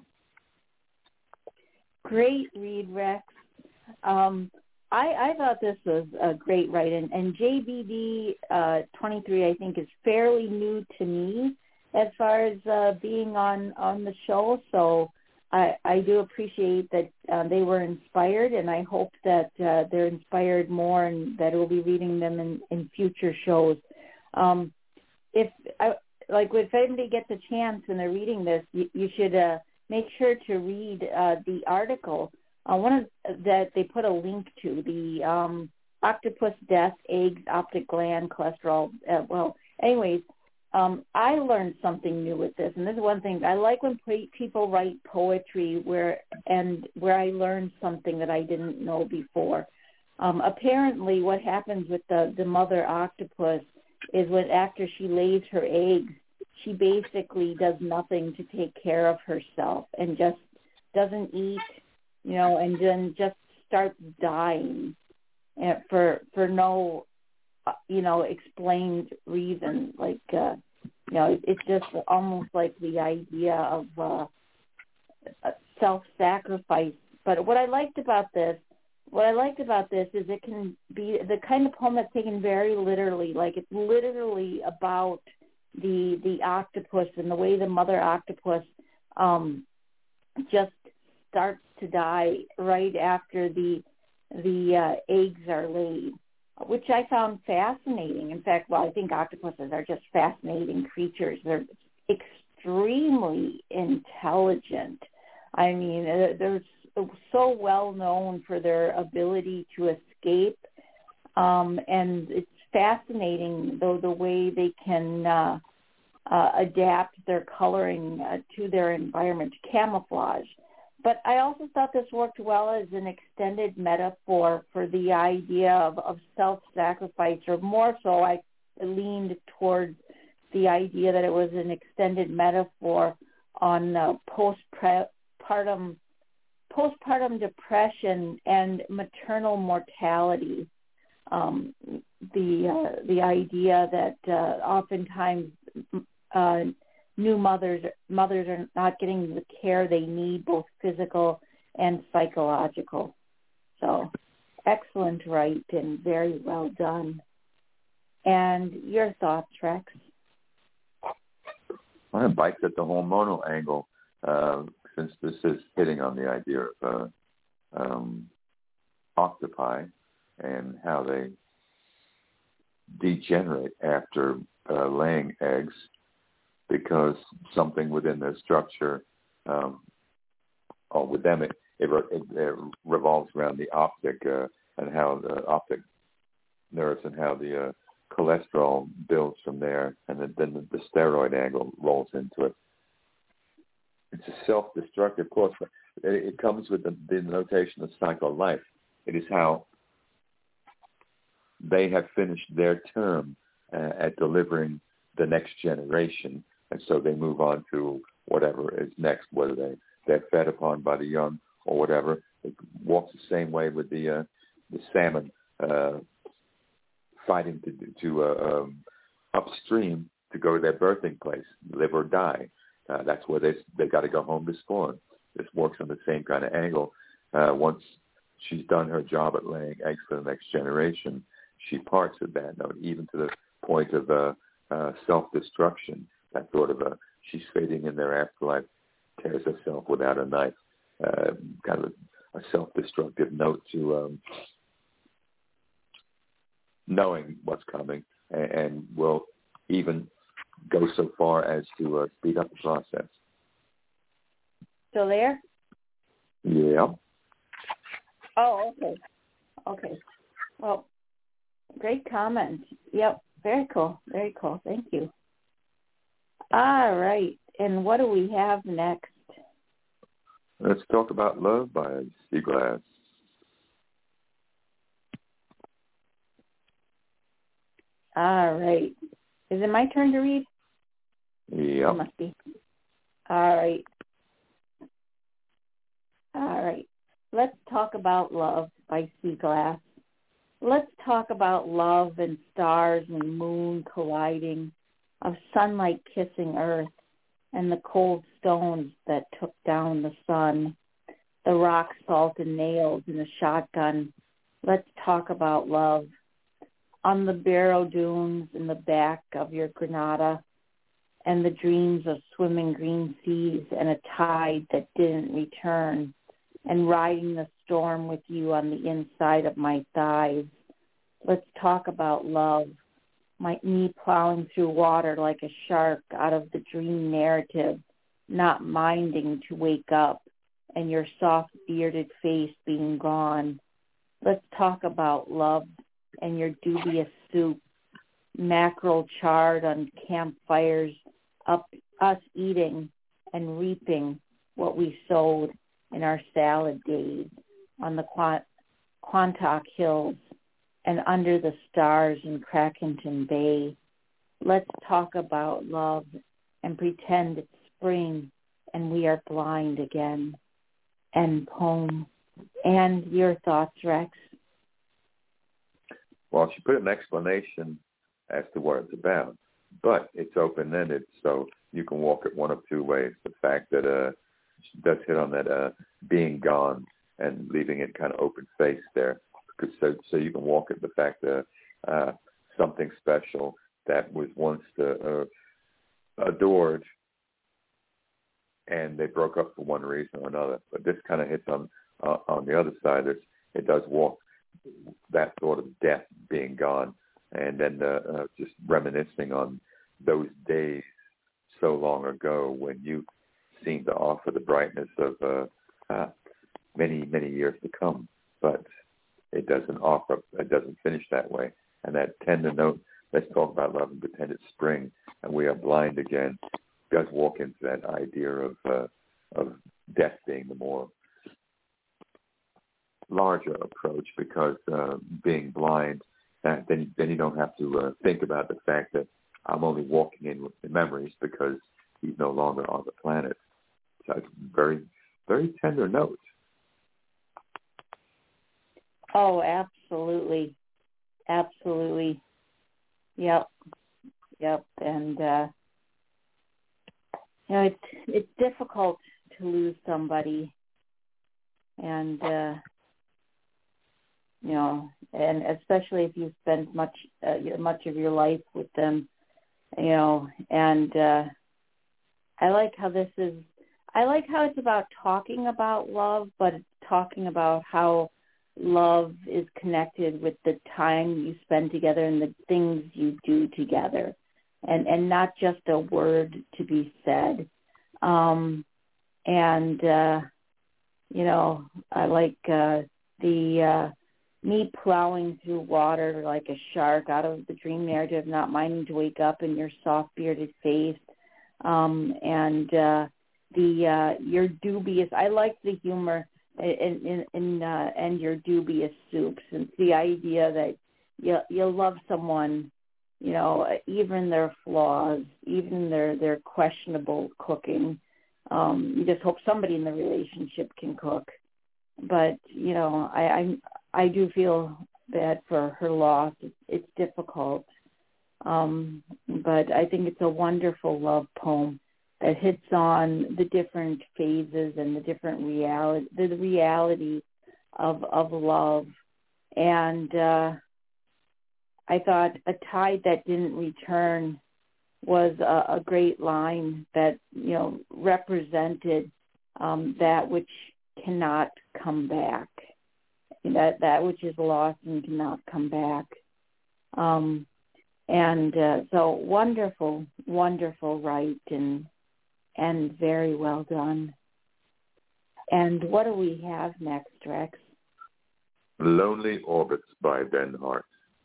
Great read, Rex. Um, I, I thought this was a great write, and, and J B D uh, twenty-three, I think, is fairly new to me as far as uh, being on, on the show. So I, I do appreciate that uh, they were inspired, and I hope that uh, they're inspired more and that we'll be reading them in, in future shows. Um, if I, like, if anybody gets a chance and they're reading this, you, you should uh, make sure to read uh, the article. Uh, one of that they put a link to the um, octopus death, eggs, optic gland, cholesterol. Uh, well, anyways, um, I learned something new with this, and this is one thing I like when pre- people write poetry where and where I learned something that I didn't know before. Um, apparently, what happens with the the mother octopus is when after she lays her eggs, she basically does nothing to take care of herself and just doesn't eat, you know, and then just starts dying for for no, you know, explained reason. Like, uh, you know, it's just almost like the idea of uh, self-sacrifice. But what I liked about this, what I liked about this is it can be the kind of poem that's taken very literally. Like, it's literally about the the octopus and the way the mother octopus um, just starts to die right after the the uh, eggs are laid, which I found fascinating. In fact, well, I think octopuses are just fascinating creatures. They're extremely intelligent. I mean, there's so well known for their ability to escape, um, and it's fascinating though the way they can uh, uh, adapt their coloring uh, to their environment, camouflage. But I also thought this worked well as an extended metaphor for the idea of, of self-sacrifice, or more so I leaned towards the idea that it was an extended metaphor on uh, postpartum postpartum depression and maternal mortality. Um, the uh, the idea that uh, oftentimes uh, new mothers mothers are not getting the care they need, both physical and psychological. So, excellent write and very well done. And your thoughts, Rex? I bites at the hormonal angle, uh, since this is hitting on the idea of uh, um, octopi and how they degenerate after uh, laying eggs, because something within their structure, um, or with them, it, it, it, it revolves around the optic uh, and how the optic nerves and how the uh, cholesterol builds from there, and then, then the, the steroid angle rolls into it. It's a self-destructive course. It, it comes with the, the notation of psycho-life. It is how they have finished their term uh, at delivering the next generation, and so they move on to whatever is next, whether they, they're fed upon by the young or whatever. It walks the same way with the uh, the salmon uh, fighting to to uh, um, upstream to go to their birthing place, live or die. Uh, that's where they they got to go home to spawn. This works on the same kind of angle. Uh, once she's done her job at laying eggs for the next generation, she parts with that note, even to the point of uh, uh, self-destruction. That sort of a, she's fading in their afterlife, tears herself without a knife, uh, kind of a, a self-destructive note to um, knowing what's coming, and, and will even go so far as to uh, speed up the process. Still there? Yeah. Oh, okay. Okay. Well, great comment. Yep. Very cool. Very cool. Thank you. All right. And what do we have next? Let's talk about Love by Seaglass. All right. Is it my turn to read? Yeah. It must be. All right. All right. Let's talk about Love by Seaglass. Let's talk about love and stars and moon colliding, of sunlight kissing earth and the cold stones that took down the sun, the rock salt and nails in a shotgun. Let's talk about love. On the Barrow Dunes in the back of your Granada, and the dreams of swimming green seas and a tide that didn't return, and riding the storm with you on the inside of my thighs. Let's talk about love. My me plowing through water like a shark out of the dream narrative, not minding to wake up, and your soft bearded face being gone. Let's talk about love and your dubious soup, mackerel charred on campfires, up us eating and reaping what we sowed in our salad days on the Quant- Quantock Hills and under the stars in Crackington Bay. Let's talk about love and pretend it's spring and we are blind again. End poem. And your thoughts, Rex? Well, she put an explanation as to what it's about, but it's open-ended, so you can walk it one of two ways. The fact that uh, she does hit on that uh, being gone and leaving it kind of open-faced there, because so, so you can walk it the fact that uh, something special that was once uh, adored and they broke up for one reason or another. But this kind of hits on uh, on the other side. It's, it does walk that sort of death being gone, and then uh, uh, just reminiscing on those days so long ago when you seemed to offer the brightness of uh, uh, many, many years to come. But it doesn't offer, it doesn't finish that way. And that tender note, let's talk about love and pretend it's spring, and we are blind again, does walk into that idea of uh, of death being the more larger approach, because uh, being blind, that, then then you don't have to uh, think about the fact that I'm only walking in with the memories because he's no longer on the planet. So it's very, very tender note. Oh, absolutely. Absolutely. Yep. Yep. And, uh, you know, it's, it's difficult to lose somebody. And, uh, you know, and especially if you've spent much, uh, much of your life with them, you know, and, uh, I like how this is, I like how it's about talking about love, but it's talking about how love is connected with the time you spend together and the things you do together, and, and not just a word to be said. Um, and, uh, you know, I like uh, the uh, me plowing through water like a shark out of the dream narrative, not minding to wake up in your soft bearded face. Um, and uh, the uh, your dubious, I like the humor in in, in uh, and your dubious soups. And the idea that you you love someone, you know, even their flaws, even their their questionable cooking. Um, you just hope somebody in the relationship can cook. But you know, I I, I do feel bad for her loss. It's, it's difficult. Um, but I think it's a wonderful love poem that hits on the different phases and the different reality, the reality of of love. And uh, I thought A Tide That Didn't Return was a, a great line that, you know, represented um, that which cannot come back, that that which is lost and cannot come back. Um, And uh, so wonderful, wonderful write and and very well done. And what do we have next, Rex? Lonely Orbits by Ben Hart.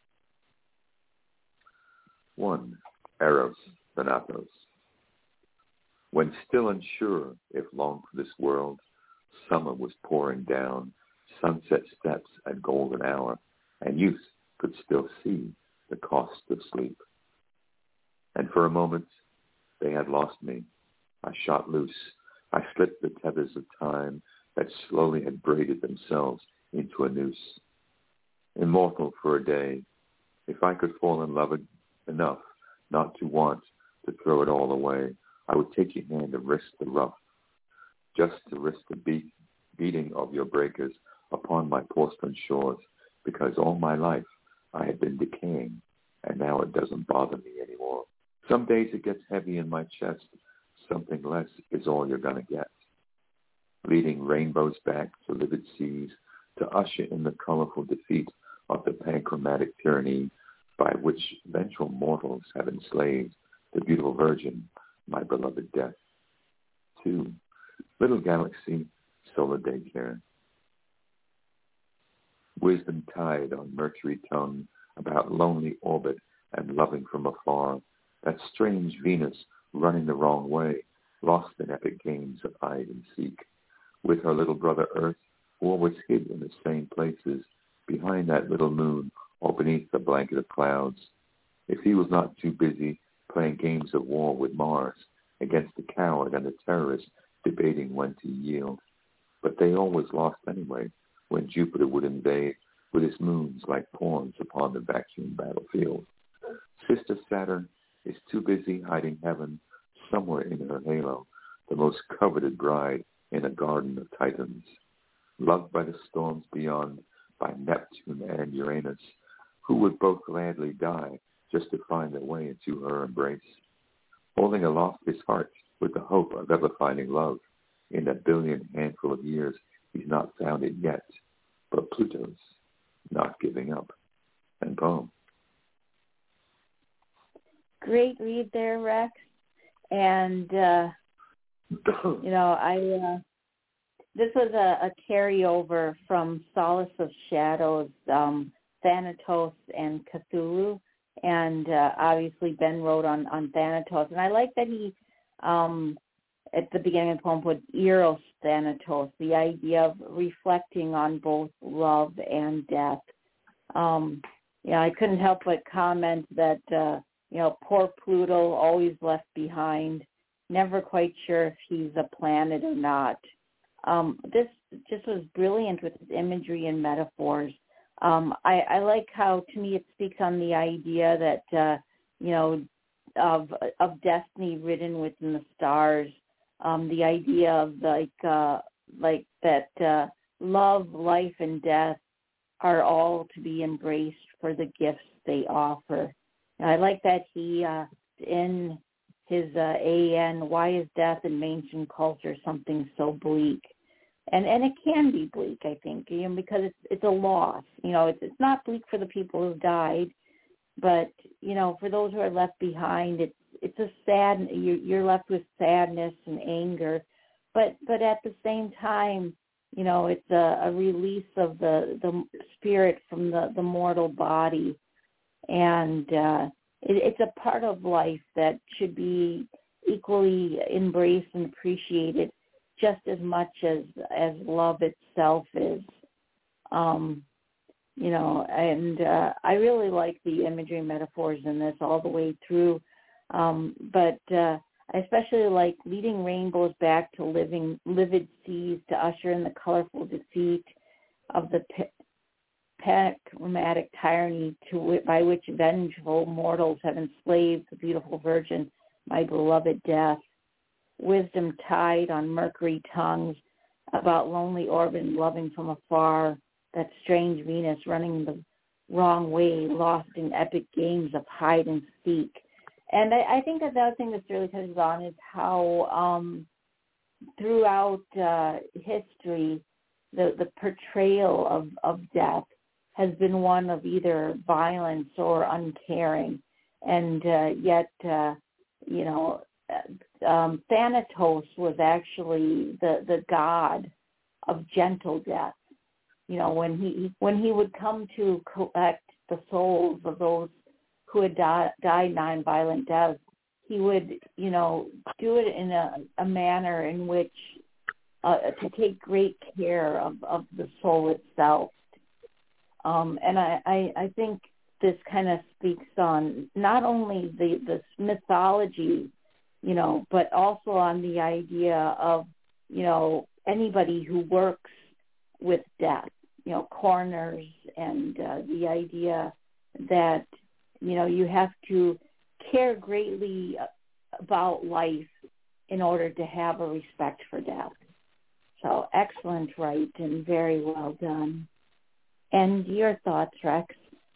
One, Eros Thanatos. When still unsure if long for this world, summer was pouring down, sunset steps at golden hour, and youth could still see the cost of sleep. And for a moment, they had lost me. I shot loose. I slipped the tethers of time that slowly had braided themselves into a noose. Immortal for a day, if I could fall in love enough not to want to throw it all away, I would take your hand and risk the rough, just to risk the beat, beating of your breakers upon my porcelain shores, because all my life I had been decaying, and now it doesn't bother me anymore. Some days it gets heavy in my chest. Something less is all you're going to get. Leading rainbows back to livid seas to usher in the colorful defeat of the panchromatic tyranny by which vengeful mortals have enslaved the beautiful virgin, my beloved death. Two, Little Galaxy, Solar Daycare. Wisdom tied on Mercury tongue about lonely orbit and loving from afar, that strange Venus running the wrong way, lost in epic games of hide and seek. With her little brother Earth, always hid in the same places, behind that little moon or beneath the blanket of clouds. If he was not too busy playing games of war with Mars against the coward and the terrorist debating when to yield. But they always lost anyway, when Jupiter would invade with his moons like pawns upon the vacuum battlefield. Sister Saturn is too busy hiding heaven somewhere in her halo, the most coveted bride in a garden of titans. Loved by the storms beyond, by Neptune and Uranus, who would both gladly die just to find their way into her embrace. Holding aloft his heart with the hope of ever finding love, in that billion handful of years he's not found it yet, but Pluto's not giving up. And poem. Great read there, Rex. And, uh, you know, I uh, this was a, a carryover from Solace of Shadows, um, Thanatos and Cthulhu, and uh, obviously Ben wrote on, on Thanatos. And I like that he, um, at the beginning of the poem, put Eros Thanatos, the idea of reflecting on both love and death. Um, you know, I couldn't help but comment that, uh, you know, poor Pluto, always left behind, never quite sure if he's a planet or not. Um, this just was brilliant with its imagery and metaphors. Um, I, I like how, to me, it speaks on the idea that, uh, you know, of of destiny written within the stars. Um, the idea of like uh, like that uh, love, life, and death are all to be embraced for the gifts they offer. And I like that he uh, in his uh, A N, why is death in mainstream culture something so bleak? And and it can be bleak, I think, you know, because it's it's a loss. You know, it's it's not bleak for the people who died, but you know, for those who are left behind, it's it's a sad. You're you're left with sadness and anger, but but at the same time, you know, it's a, a release of the the spirit from the the mortal body, and uh, it, it's a part of life that should be equally embraced and appreciated, just as much as, as love itself is. Um, you know, and uh, I really like the imagery and metaphors in this all the way through. Um, but uh, I especially like leading rainbows back to living livid seas to usher in the colorful defeat of the panchromatic tyranny to w- by which vengeful mortals have enslaved the beautiful virgin, my beloved death. Wisdom tied on mercury tongues about lonely orbit loving from afar, that strange Venus running the wrong way, lost in epic games of hide and seek. And I, I think that the other thing that's really touches on is how um, throughout uh, history, the, the portrayal of, of death has been one of either violence or uncaring. And uh, yet, uh, you know, um, Thanatos was actually the, the god of gentle death. You know, when he when he would come to collect the souls of those who had di- died nonviolent deaths, he would, you know, do it in a, a manner in which uh, to take great care of, of the soul itself. Um, and I, I, I think this kind of speaks on not only the, the mythology, you know, but also on the idea of, you know, anybody who works with death, you know, coroners, and uh, the idea that, you know, you have to care greatly about life in order to have a respect for death. So excellent, right, and very well done. And your thoughts, Rex?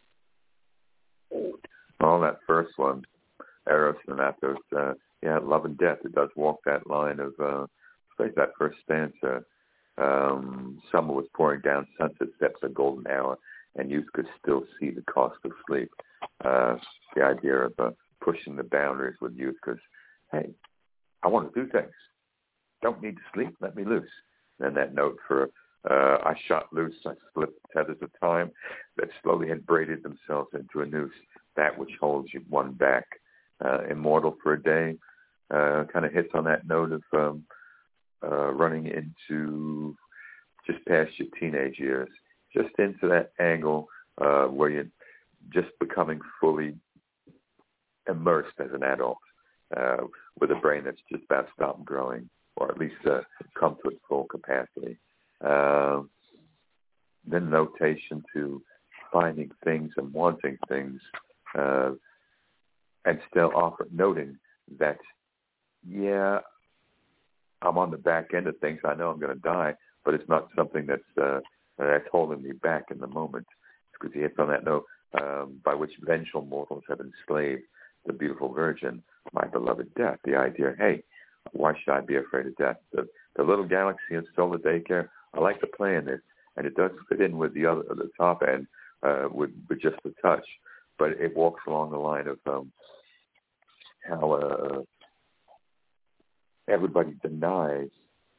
Well, that first one, Eros Thanatos, uh, yeah, love and death. It does walk that line of, uh, especially that first stanza. Um, summer was pouring down, sunset steps a golden hour, and youth could still see the cost of sleep. Uh, the idea of uh, pushing the boundaries with youth, because, hey, I want to do things. Don't need to sleep. Let me loose. And that note for uh, I shot loose, I slipped tethers of time that slowly had braided themselves into a noose, that which holds you one back. Uh, immortal for a day, uh, kind of hits on that note of um, uh, running into just past your teenage years, just into that angle uh, where you're just becoming fully immersed as an adult, uh, with a brain that's just about stopped growing, or at least uh, come to its full capacity. Uh, then notation to finding things and wanting things, uh, and still offer, noting that, yeah, I'm on the back end of things. I know I'm going to die, but it's not something that's uh, that's holding me back in the moment. Because he hits on that note, um, by which vengeful mortals have enslaved the beautiful virgin, my beloved death. The idea, hey, why should I be afraid of death? The, the little galaxy in Solar Daycare, I like the play in this, and it does fit in with the other, the top end, uh, with, with just a touch, but it walks along the line of um, how uh, everybody denies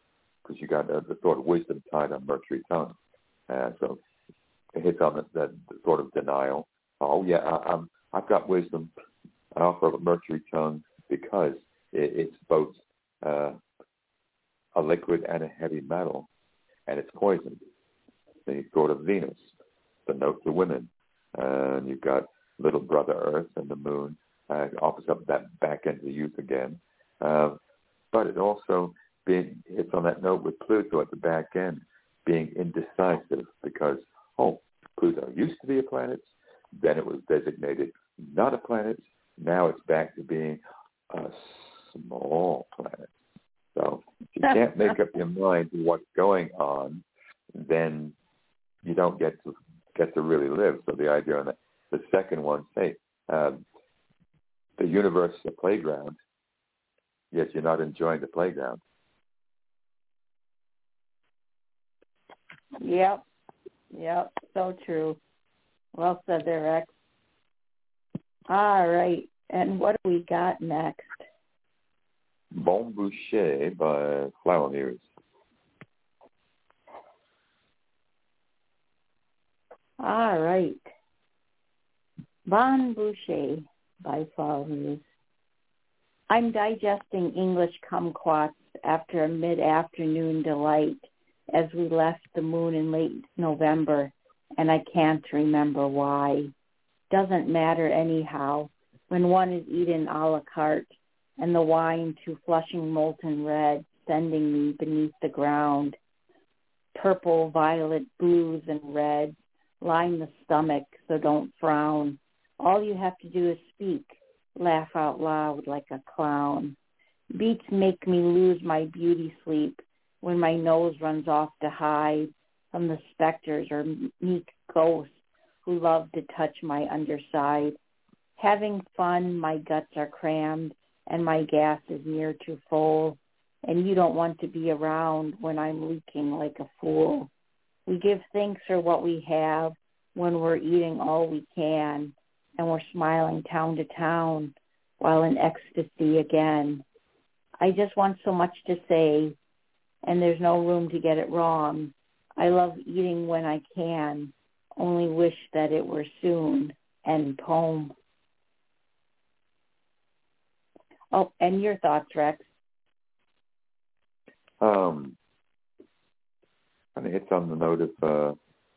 because you got uh, the sort of wisdom tied on Mercury tongue. Uh, so it hits on the, the, the sort of denial. Oh, yeah, I, I'm, I've got wisdom. I offer a Mercury tongue because it, it's both uh, a liquid and a heavy metal, and it's poisoned. Then you sort of Venus, the note to women. Uh, and you've got little brother Earth and the moon uh, offers up that back end of the youth again. Uh, but it also being, hits on that note with Pluto at the back end, being indecisive because, oh, Pluto used to be a planet, then it was designated not a planet, now it's back to being a small planet. So if you can't make up your mind to what's going on, then you don't get to get to really live. So the idea on the, the second one, hey, um, the universe is a playground, yet you're not enjoying the playground. Yep, yep, so true. Well said there, Rex. All right, and what do we got next? Bon Boucher by Flower Muse. All right. Bon Boucher by Flower Muse. I'm digesting English kumquats after a mid-afternoon delight as we left the moon in late November, and I can't remember why. Doesn't matter anyhow when one is eaten a la carte and the wine to flushing molten red sending me beneath the ground. Purple, violet, blues, and reds line the stomach, so don't frown. All you have to do is speak, laugh out loud like a clown. Beats make me lose my beauty sleep when my nose runs off to hide from the specters or meek ghosts who love to touch my underside. Having fun, my guts are crammed and my gas is near to full, and you don't want to be around when I'm leaking like a fool. We give thanks for what we have when we're eating all we can, and we're smiling town to town while in ecstasy again. I just want so much to say, and there's no room to get it wrong. I love eating when I can, only wish that it were soon. End poem. Oh, and your thoughts, Rex? Um, kind of hits on the note of uh,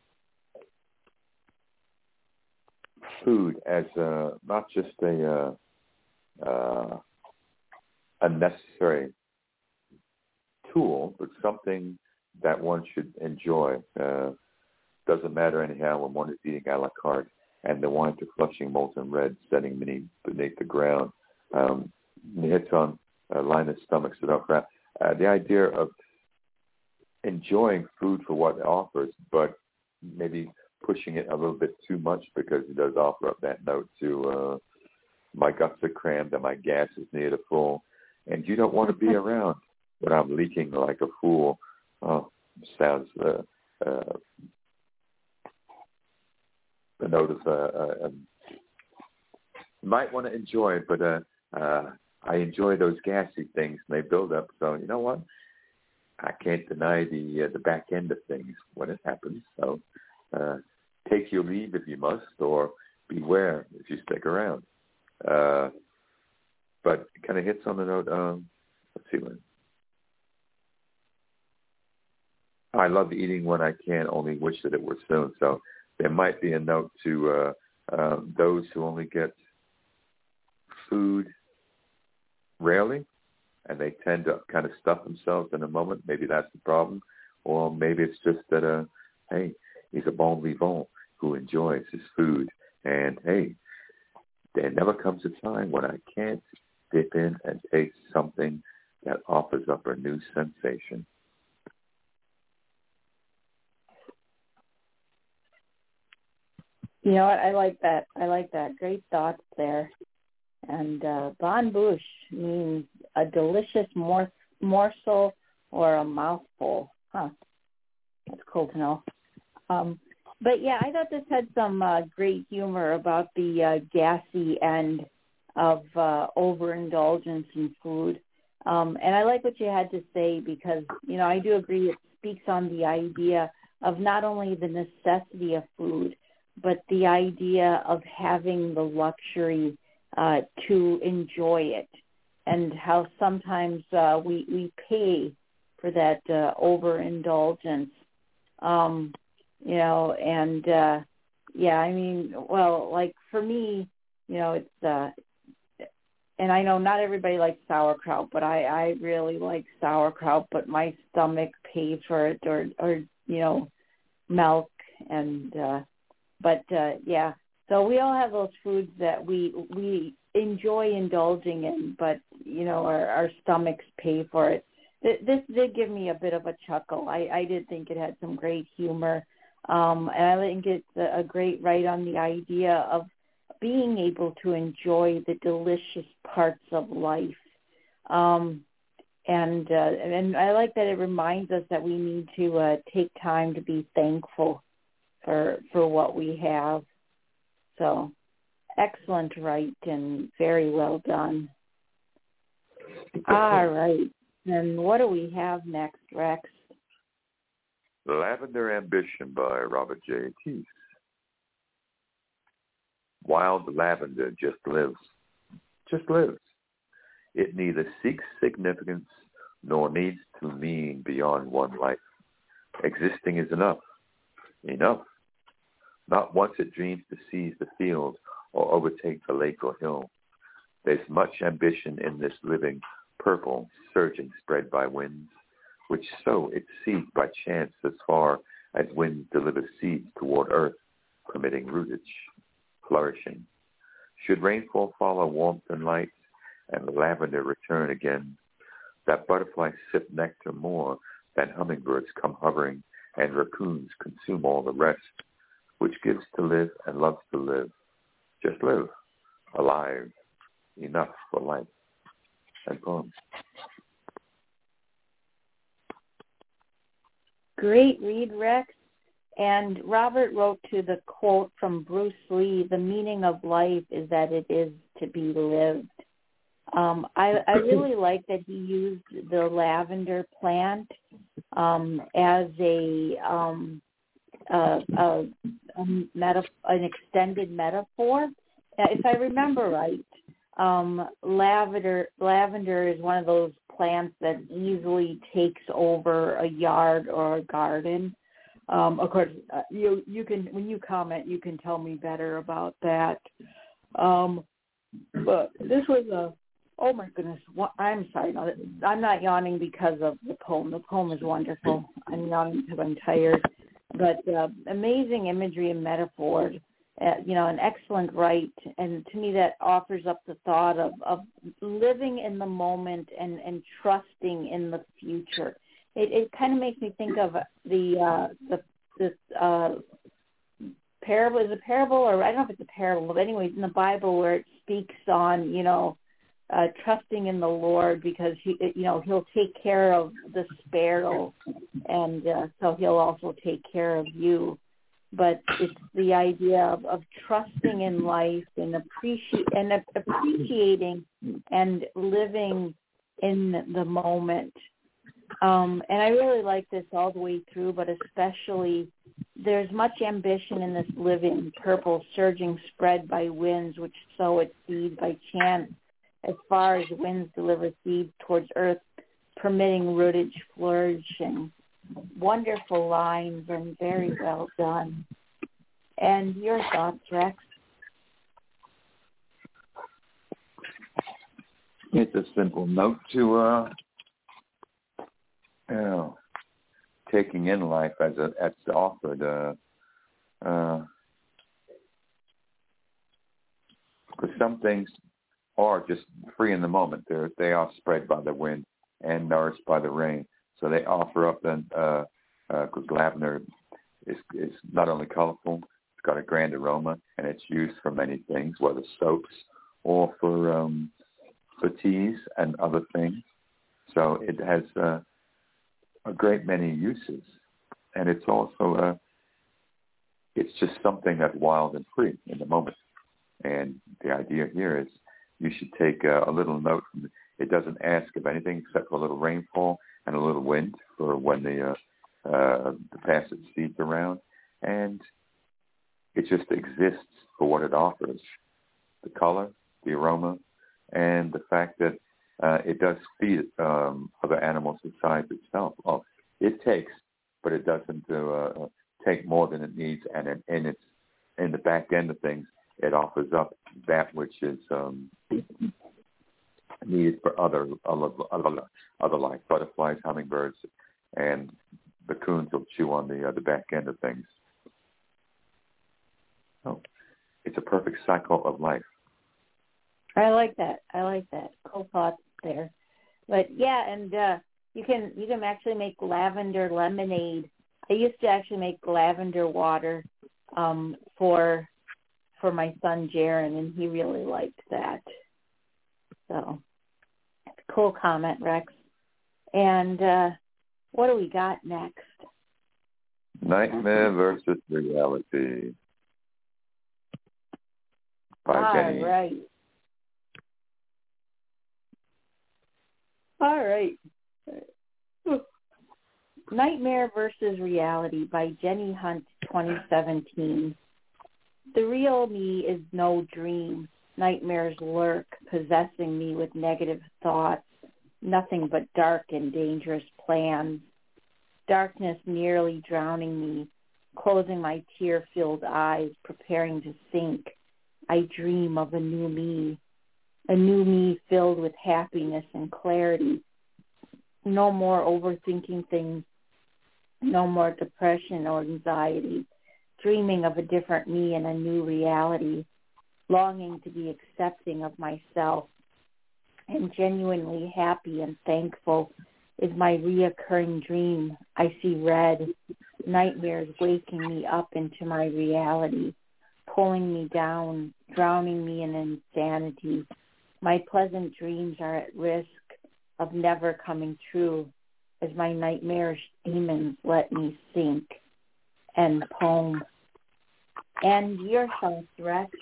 food as uh, not just a uh, uh, a necessary tool, but something that one should enjoy. Uh, doesn't matter anyhow when one is eating a la carte and the wine to flushing molten red setting beneath, beneath the ground. Um, it hits on uh, line of stomachs that don't frown. Uh, the idea of enjoying food for what it offers, but maybe pushing it a little bit too much because it does offer up that note to uh, my guts are crammed and my gas is near to full, and you don't want to be around when I'm leaking like a fool. Oh, sounds uh, uh, the note of uh, uh, um, might want to enjoy it, but uh, uh, I enjoy those gassy things and they build up. So you know what? I can't deny the uh, the back end of things when it happens. So uh, take your leave if you must, or beware if you stick around. Uh, but it kind of hits on the note. Um, let's see when. I love eating when I can, only wish that it were soon. So there might be a note to uh, uh, those who only get food rarely, and they tend to kind of stuff themselves in a moment. Maybe that's the problem. Or maybe it's just that, uh, hey, he's a bon vivant who enjoys his food. And, hey, there never comes a time when I can't dip in and taste something that offers up a new sensation. You know what? I like that. I like that. Great thoughts there. And uh, bon bouche means a delicious mor- morsel or a mouthful. Huh. That's cool to know. Um, but, yeah, I thought this had some uh, great humor about the uh, gassy end of uh, overindulgence in food. Um, and I like what you had to say because, you know, I do agree it speaks on the idea of not only the necessity of food, but the idea of having the luxury uh, to enjoy it, and how sometimes uh, we, we pay for that uh, overindulgence, um, you know, and, uh, yeah, I mean, well, like for me, you know, it's, uh, and I know not everybody likes sauerkraut, but I, I really like sauerkraut, but my stomach pays for it, or, or you know, milk. And, uh, but, uh, yeah, so we all have those foods that we we enjoy indulging in, but, you know, our, our stomachs pay for it. This did give me a bit of a chuckle. I, I did think it had some great humor, um, and I think it's a, a great right on the idea of being able to enjoy the delicious parts of life. Um, and uh, and I like that it reminds us that we need to uh, take time to be thankful for for what we have. So excellent right, and very well done. All right. And what do we have next, Rex? Lavender Ambition by Robert J. Keith. Wild lavender just lives, just lives. It neither seeks significance nor needs to mean beyond one life. Existing is enough, enough. Not once it dreams to seize the field or overtake the lake or hill. There's much ambition in this living purple, surging, spread by winds, which sow its seed by chance as far as winds deliver seeds toward earth, permitting rootage, flourishing. Should rainfall follow warmth and light, and the lavender return again, that butterflies sip nectar more than hummingbirds come hovering, and raccoons consume all the rest, which gives to live and loves to live. Just live, alive, enough for life. And poem. Great read, Rex. And Robert wrote to the quote from Bruce Lee, the meaning of life is that it is to be lived. Um, I, I really like that he used the lavender plant um, as a, um, a, a, a meta, an extended metaphor. If I remember right, Um, lavender lavender is one of those plants that easily takes over a yard or a garden. Um, of course, uh, you you can when you comment, you can tell me better about that. Um, but this was a oh my goodness, what, I'm sorry, no, I'm not yawning because of the poem. The poem is wonderful. I'm yawning because I'm tired. But uh, amazing imagery and metaphors. Uh, you know, an excellent right, and to me that offers up the thought of, of living in the moment and, and trusting in the future. It, it kind of makes me think of the uh, the this uh, parable. Is a parable, or I don't know if it's a parable, but anyways, in the Bible where it speaks on, you know, uh, trusting in the Lord because he, you know, He'll take care of the sparrow, and uh, so He'll also take care of you. But it's the idea of, of trusting in life and appreciate and appreciating and living in the moment. Um, and I really like this all the way through, but especially there's much ambition in this living purple, surging, spread by winds, which sow its seed by chance, as far as winds deliver seeds towards earth, permitting rootage, flourishing. Wonderful lines and very well done. And your thoughts, Rex? It's a simple note to uh, you know, taking in life as a, as offered. Uh, uh, because some things are just free in the moment. They they are spread by the wind and nourished by the rain. So they offer up then, because uh, uh, lavender is, is not only colorful, it's got a grand aroma, and it's used for many things, whether soaps or for um, for teas and other things. So it has uh, a great many uses, and it's also uh, it's just something that's wild and free in the moment. And the idea here is you should take uh, a little note from It doesn't ask of anything except for a little rainfall and a little wind for when the, uh, uh, the passage seeds around. And it just exists for what it offers, the color, the aroma, and the fact that uh, it does feed um, other animals besides itself. Oh, it takes, but it doesn't uh, take more than it needs, and in, in, its, in the back end of things, it offers up that which is um, needed for other, other other life, butterflies, hummingbirds, and the coons will chew on the uh, the back end of things. So it's a perfect cycle of life. I like that. I like that. Cool thoughts there. But yeah, and uh, you can you can actually make lavender lemonade. I used to actually make lavender water um, for for my son Jaron, and he really liked that. So, cool comment, Rex. And uh, what do we got next? Nightmare versus reality. All Jenny. right. All right. Nightmare versus Reality by Jenny Hunt, twenty seventeen. The real me is no dream. Nightmares lurk, possessing me with negative thoughts, nothing but dark and dangerous plans. Darkness nearly drowning me, closing my tear-filled eyes, preparing to sink. I dream of a new me, a new me filled with happiness and clarity. No more overthinking things, no more depression or anxiety, dreaming of a different me and a new reality, longing to be accepting of myself, and genuinely happy and thankful is my reoccurring dream. I see red, nightmares waking me up into my reality, pulling me down, drowning me in insanity. My pleasant dreams are at risk of never coming true as my nightmarish demons let me sink. End poem. And your thoughts, Rex?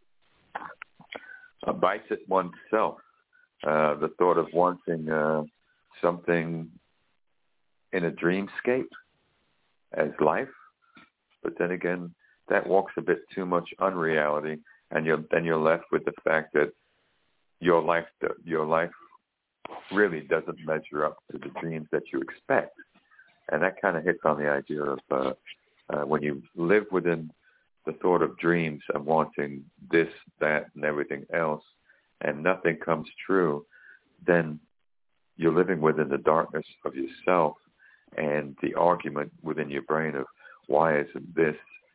Uh, bites at oneself. Uh, the thought of wanting uh, something in a dreamscape as life, but then again, that walks a bit too much unreality, and you're, then you're left with the fact that your life, your life really doesn't measure up to the dreams that you expect, and that kind of hits on the idea of uh, uh, when you live within the thought of dreams of wanting this, that, and everything else, and nothing comes true, then you're living within the darkness of yourself and the argument within your brain of why isn't this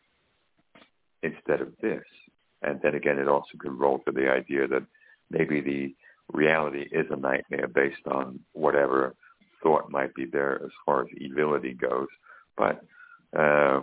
instead of this? And then again, it also could roll to the idea that maybe the reality is a nightmare based on whatever thought might be there as far as evility goes. But uh,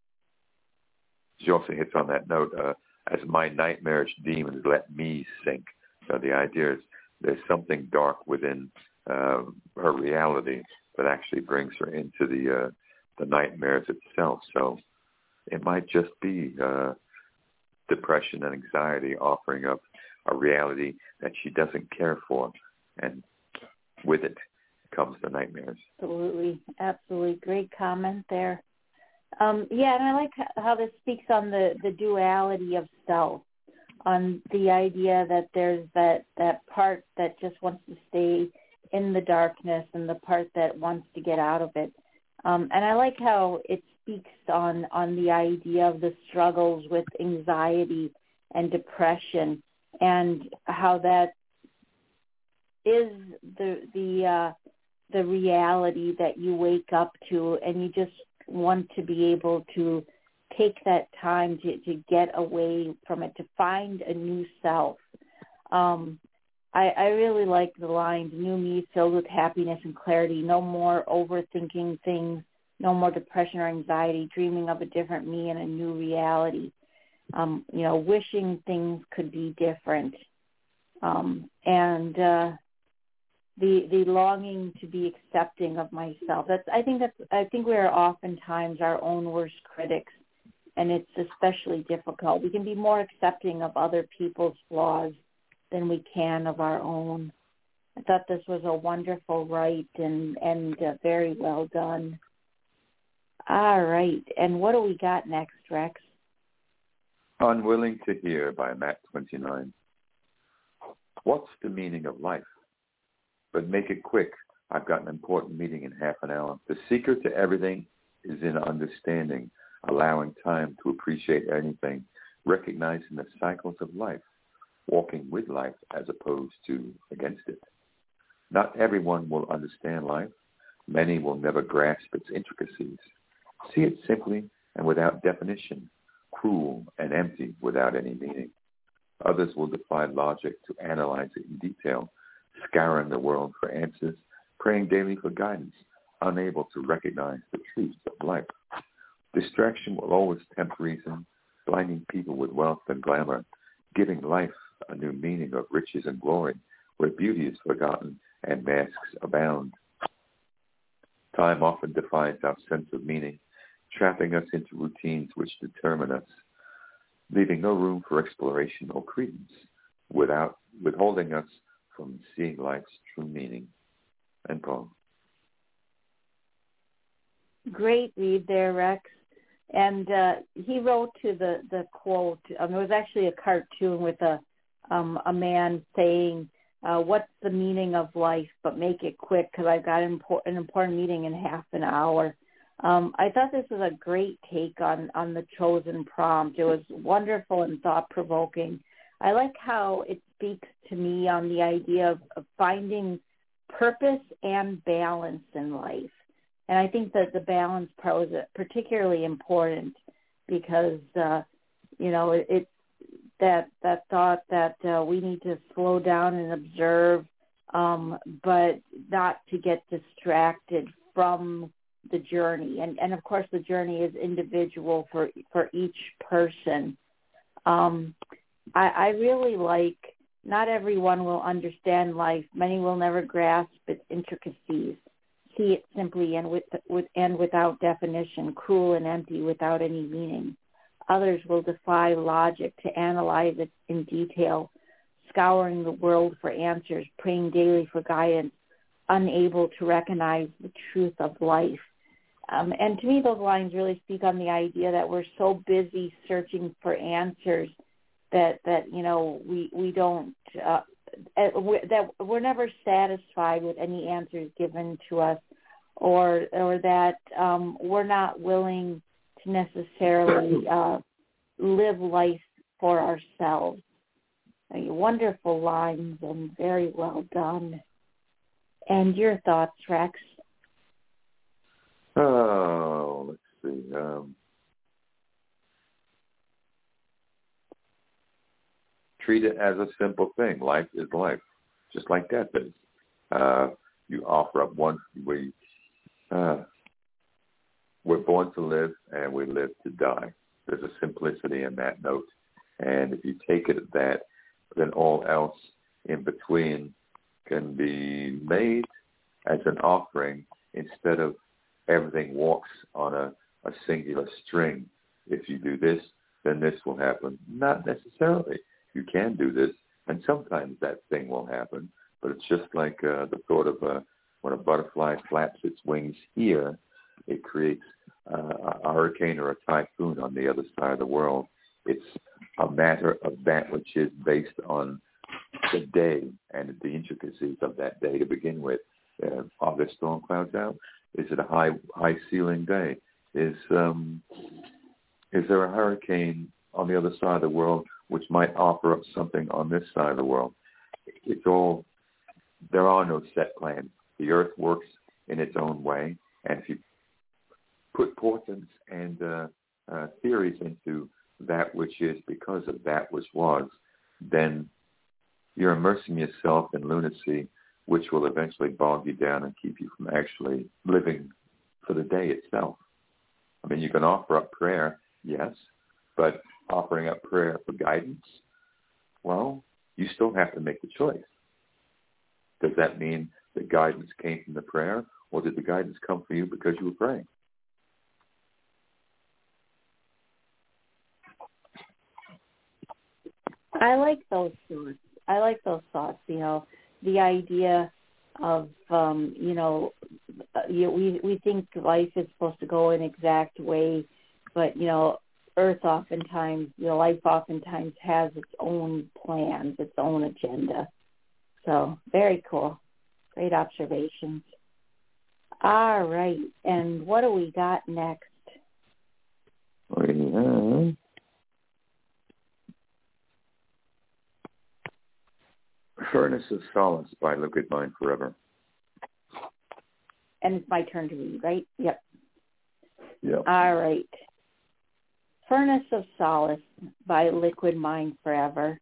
she also hits on that note, uh, as my nightmarish demons let me sink. So the idea is there's something dark within uh, her reality that actually brings her into the uh, the nightmares itself. So it might just be uh, depression and anxiety offering up a reality that she doesn't care for, and with it comes the nightmares. Absolutely, absolutely. Great comment there. Um, yeah, and I like how this speaks on the, the duality of self, on the idea that there's that, that part that just wants to stay in the darkness and the part that wants to get out of it. Um, and I like how it speaks on, on the idea of the struggles with anxiety and depression, and how that is the the uh, the reality that you wake up to, and you just want to be able to take that time to, to get away from it, to find a new self. Um, I, I really like the line, new me filled with happiness and clarity, no more overthinking things, no more depression or anxiety, dreaming of a different me and a new reality. Um, you know, wishing things could be different. Um, and uh, the the longing to be accepting of myself. That's I think that's I think we are oftentimes our own worst critics, and it's especially difficult. We can be more accepting of other people's flaws than we can of our own. I thought this was a wonderful write and, and uh, very well done. All right. And what do we got next, Rex? Unwilling to Hear by Matt twenty-nine. What's the meaning of life? But make it quick. I've got an important meeting in half an hour. The secret to everything is in understanding, allowing time to appreciate anything, recognizing the cycles of life, walking with life as opposed to against it. Not everyone will understand life. Many will never grasp its intricacies. See it simply and without definition, cruel and empty without any meaning. Others will defy logic to analyze it in detail, scouring the world for answers, praying daily for guidance, unable to recognize the truths of life. Distraction will always tempt reason, blinding people with wealth and glamour, giving life a new meaning of riches and glory, where beauty is forgotten and masks abound. Time often defines our sense of meaning, trapping us into routines which determine us, leaving no room for exploration or credence, without withholding us from seeing life's true meaning. End poem. Great read there, Rex. And uh, he wrote to the, the quote, um, it was actually a cartoon with a um, a man saying, uh, what's the meaning of life, but make it quick because I've got an, impor- an important meeting in half an hour. Um, I thought this was a great take on, on the chosen prompt. It was wonderful and thought-provoking. I like how it speaks to me on the idea of, of finding purpose and balance in life. And I think that the balance part was particularly important because, uh, you know, it, it that that thought that uh, we need to slow down and observe, um, but not to get distracted from the journey. And, and of course, the journey is individual for, for each person. Um, I, I really like, not everyone will understand life. Many will never grasp its intricacies. See it simply and with, with and without definition, cruel and empty without any meaning. Others will defy logic to analyze it in detail, scouring the world for answers, praying daily for guidance, unable to recognize the truth of life. Um, and to me, those lines really speak on the idea that we're so busy searching for answers that, that you know, we, we don't, uh, that we're never satisfied with any answers given to us, or or that um, we're not willing to necessarily uh, live life for ourselves. I mean, wonderful lines and very well done. And your thoughts, Rex? Oh, let's see. Um, treat it as a simple thing. Life is life, just like that is. Uh, you offer up one. We uh, we're born to live, and we live to die. There's a simplicity in that note, and if you take it at that, then all else in between can be made as an offering instead of everything walks on a, a singular string. If you do this, then this will happen. Not necessarily. You can do this, and sometimes that thing will happen, but it's just like uh, the thought of uh, when a butterfly flaps its wings here, it creates uh, a hurricane or a typhoon on the other side of the world. It's a matter of that which is based on the day and the intricacies of that day to begin with. Uh, are there storm clouds out? Is it a high high ceiling day? Is um, is there a hurricane on the other side of the world which might offer up something on this side of the world? It's all, there are no set plans. The earth works in its own way, and if you put portents and uh, uh, theories into that which is because of that which was, then you're immersing yourself in lunacy, which will eventually bog you down and keep you from actually living for the day itself. I mean, you can offer up prayer, yes, but offering up prayer for guidance, well, you still have to make the choice. Does that mean the guidance came from the prayer, or did the guidance come from you because you were praying? I like those thoughts. I like those thoughts, you know. the idea of, um, you know, you, we, we think life is supposed to go an exact way, but, you know, Earth oftentimes, you know, life oftentimes has its own plans, its own agenda. So very cool. Great observations. All right. And what do we got next? We have Furnace of Solace by Liquid Mind Forever. And it's my turn to read, right? Yep. Yep. All right. Furnace of Solace by Liquid Mind Forever.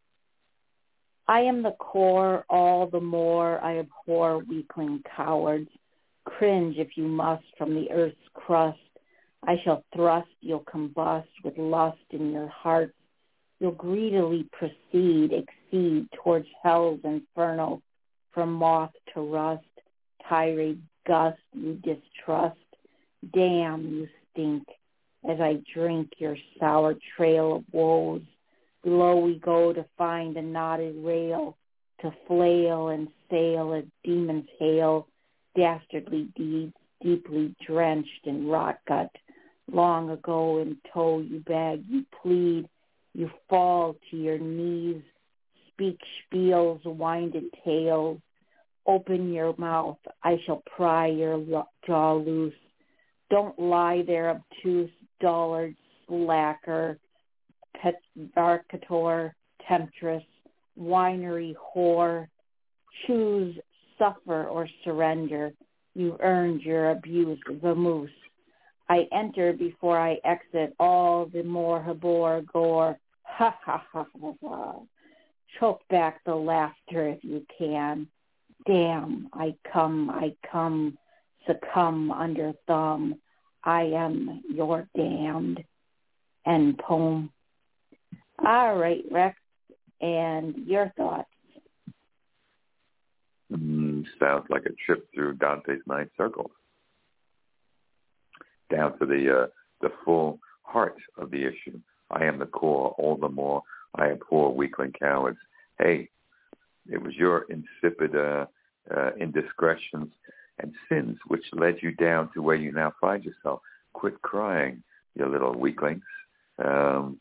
I am the core, all the more I abhor weakling cowards. Cringe if you must from the earth's crust. I shall thrust, you'll combust with lust in your hearts. You'll greedily proceed, exceed towards hell's inferno. From moth to rust, tirade gust, you distrust. Damn, you stink, as I drink your sour trail of woes. Below we go to find a knotted rail, to flail and sail as demons hail, dastardly deeds deeply drenched in rot gut. Long ago in tow you beg, you plead, you fall to your knees, speak spiels, winded tales. Open your mouth, I shall pry your jaw loose. Don't lie there, obtuse, dullard, slacker, petvarcator, temptress, winery whore. Choose, suffer, or surrender. You've earned your abuse, vamoose. I enter before I exit, all the more habor gore. Ha, ha, ha, ha, ha. Choke back the laughter if you can. Damn, I come, I come, succumb under thumb. I am your damned. End poem. All right, Rex, and your thoughts? Mm, sounds like a trip through Dante's Nine Circles, down to the uh, the full heart of the issue. I am the core, all the more I abhor weakling cowards. Hey, it was your insipid uh, uh, indiscretions and sins which led you down to where you now find yourself. Quit crying, you little weaklings. Um,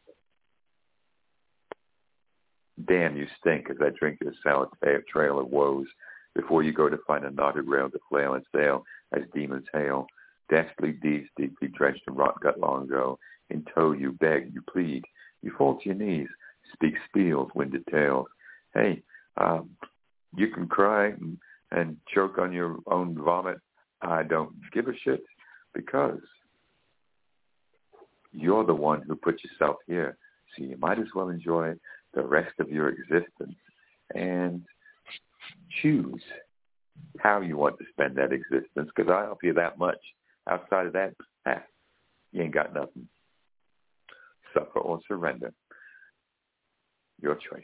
damn, you stink as I drink your sour trail of woes. Before you go to find a knotted rail to flail and sail as demons hail. Dastardly deeds deeply drenched in rot gut long ago. In tow you beg, you plead. You fall to your knees, speak spiels, winded tales. Hey, um, you can cry and, and choke on your own vomit. I don't give a shit because you're the one who put yourself here. So you might as well enjoy the rest of your existence and choose how you want to spend that existence, because I offer you that much. Outside of that, ah, you ain't got nothing. Suffer or surrender. Your choice.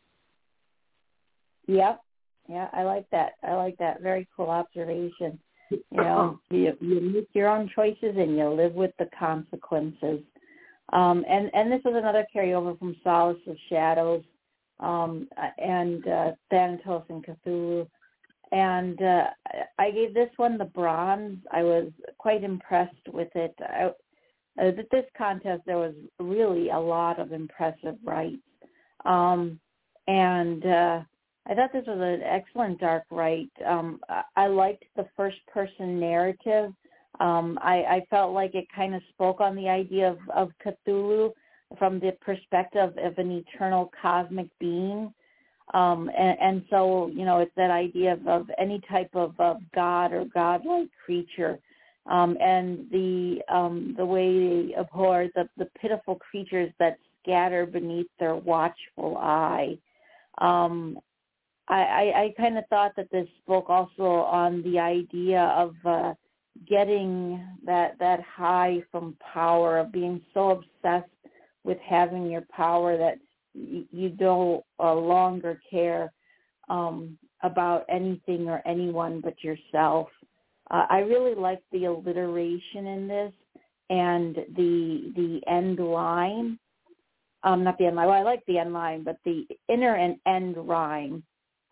Yep. Yeah, I like that. I like that. Very cool observation. You know, you, you make your own choices and you live with the consequences. Um, and, and this was another carryover from Solace of Shadows um, and uh, Thanatos and Cthulhu. And uh, I gave this one the bronze. I was quite impressed with it. I, uh, at this contest, there was really a lot of impressive rights. Um, and uh, I thought this was an excellent dark right. Um, I, I liked the first-person narrative. Um, I, I felt like it kind of spoke on the idea of, of Cthulhu from the perspective of an eternal cosmic being. Um, and, and so, you know, it's that idea of, of any type of, of God or godlike creature. Um, and the um, the way they abhor the, the pitiful creatures that scatter beneath their watchful eye. Um, I, I, I kind of thought that this spoke also on the idea of uh, getting that that high from power, of being so obsessed with having your power that y- you don't uh, longer care um, about anything or anyone but yourself. Uh, I really like the alliteration in this and the the end line. Um, not the end line. Well, I like the end line, but the inner and end rhyme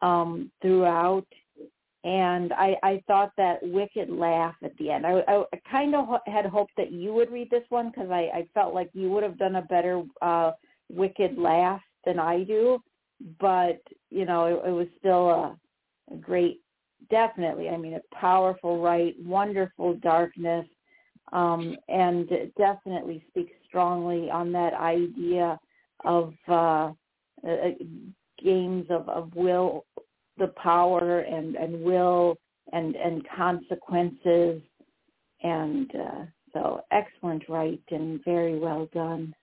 um, throughout. And I, I thought that wicked laugh at the end. I, I kind of had hoped that you would read this one because I, I felt like you would have done a better uh, wicked laugh than I do. But, you know, it, it was still a, a great, definitely, I mean, a powerful write, wonderful darkness, um, and it definitely speaks strongly on that idea of uh, uh, games of, of will, the power and, and will and, and consequences. And uh, so excellent write and very well done.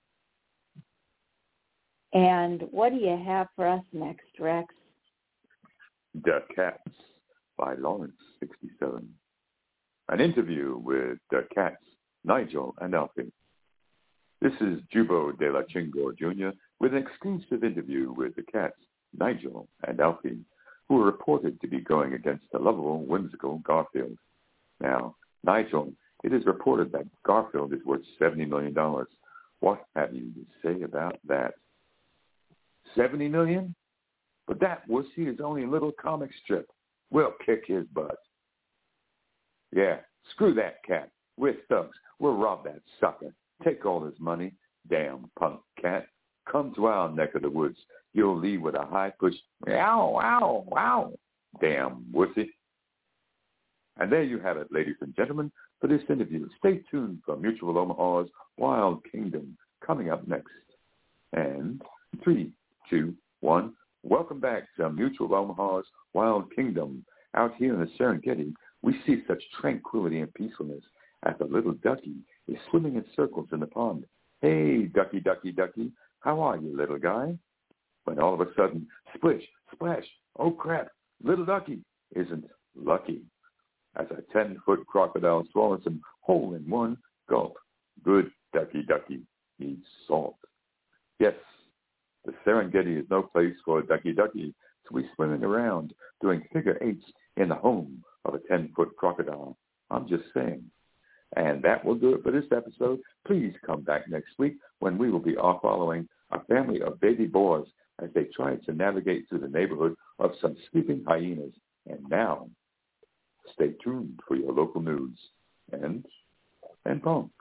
And what do you have for us next, Rex? The Cats by Lawrence, sixty-seven. An interview with the Cats, Nigel and Alfie. This is Jubo de la Chingo Junior with an exclusive interview with the Cats, Nigel and Alfie, who are reported to be going against the lovable, whimsical Garfield. Now, Nigel, it is reported that Garfield is worth seventy million dollars. What have you to say about that? seventy million dollars? But that wussy is only a little comic strip. We'll kick his butt. Yeah, screw that cat. We're thugs. We'll rob that sucker. Take all his money. Damn punk cat. Come to our neck of the woods. You'll leave with a high-pitched, ow, ow, ow. Damn wussy. And there you have it, ladies and gentlemen, for this interview. Stay tuned for Mutual Omaha's Wild Kingdom coming up next. And three, two, one. Welcome back to Mutual Omaha's Wild Kingdom. Out here in the Serengeti, we see such tranquility and peacefulness as the little ducky is swimming in circles in the pond. Hey, ducky, ducky, ducky, how are you, little guy? When all of a sudden, splish, splash, oh crap, little ducky isn't lucky. As a ten-foot crocodile swallows him whole in one gulp. Good ducky, ducky needs salt. Yes, the Serengeti is no place for a ducky ducky to be swimming around doing figure eights in the home of a ten-foot crocodile. I'm just saying. And that will do it for this episode. Please come back next week when we will be off following a family of baby boars as they try to navigate through the neighborhood of some sleeping hyenas. And now, stay tuned for your local news and and poem.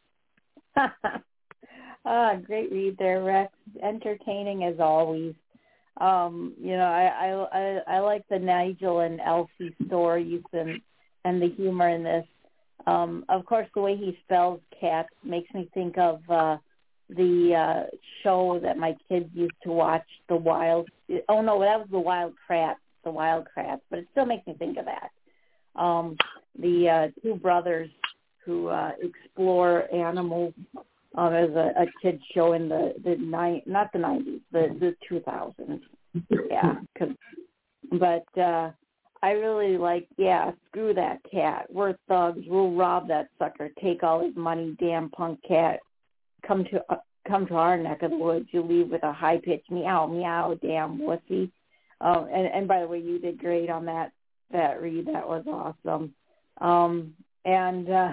Ah, great read there, Rex. Entertaining as always. Um, you know, I, I I I like the Nigel and Elsie stories and and the humor in this. Um, of course, the way he spells cats makes me think of uh, the uh, show that my kids used to watch, The Wild. Oh no, that was The Wild Kratts, The Wild Kratts. But it still makes me think of that. Um, the uh, two brothers who uh, explore animals. Uh, there's a, a kid show in the the nine, not the nineties, the the two thousands. Yeah, cause, but uh, I really like. Yeah, screw that cat. We're thugs. We'll rob that sucker. Take all his money. Damn punk cat. Come to uh, come to our neck of the woods. You leave with a high pitched meow meow. Damn wussy. Um, and and by the way, you did great on that that read. That was awesome. Um, and uh,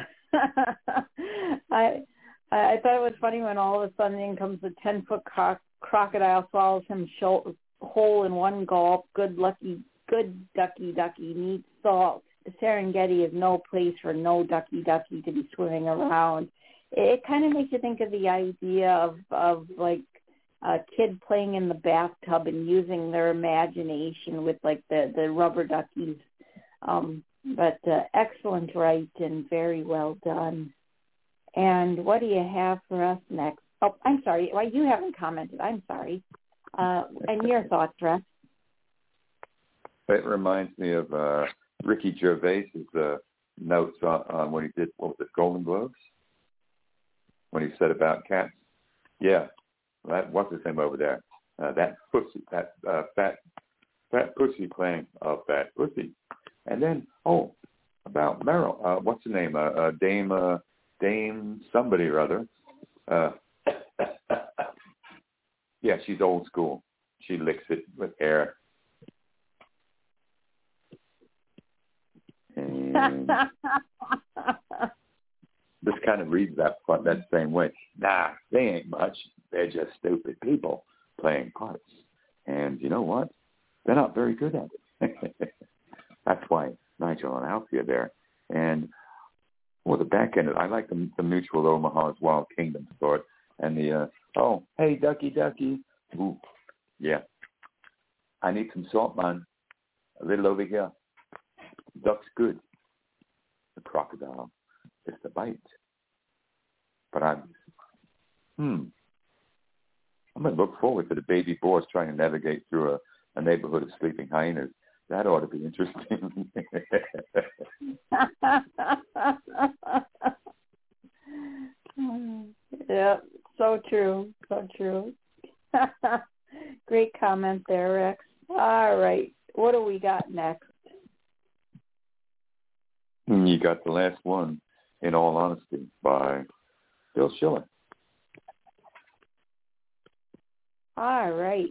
I. I thought it was funny when all of a sudden in comes a ten-foot cro- crocodile, swallows him shoal- whole in one gulp. Good lucky, good ducky ducky needs salt. The Serengeti is no place for no ducky ducky to be swimming around. It, it kind of makes you think of the idea of, of like a kid playing in the bathtub and using their imagination with like the, the rubber duckies. Um, but uh, excellent write and very well done. And what do you have for us next? Oh, I'm sorry. Well, you haven't commented. I'm sorry. Uh, and your thoughts, Russ? It reminds me of uh, Ricky Gervais's uh, notes on, on when he did, what was it, Golden Globes? When he said about cats. Yeah, that, what's his name over there? Uh, that pussy, that uh, fat, fat pussy playing a fat pussy. And then, oh, about Meryl. Uh, what's her name? Uh, uh, Dame... Uh, Dame somebody or other. Uh, yeah, she's old school. She licks it with hair. And this kind of reads that part that same way. Nah, they ain't much. They're just stupid people playing parts. And you know what? they're not very good at it. That's why Nigel and Alfie are there. And, well, the back end, I like the, the Mutual Omaha's Wild Kingdom story. And the, uh, oh, hey, ducky, ducky. Ooh, yeah. I need some salt, man. A little over here. Duck's good. The crocodile is the bite. But I'm, hmm, I'm going to look forward to the baby boars trying to navigate through a, a neighborhood of sleeping hyenas. That ought to be interesting. Yeah, so true, so true. Great comment there, Rex. All right, what do we got next? You got the last one, In All Honesty, by Bill Schiller. All right.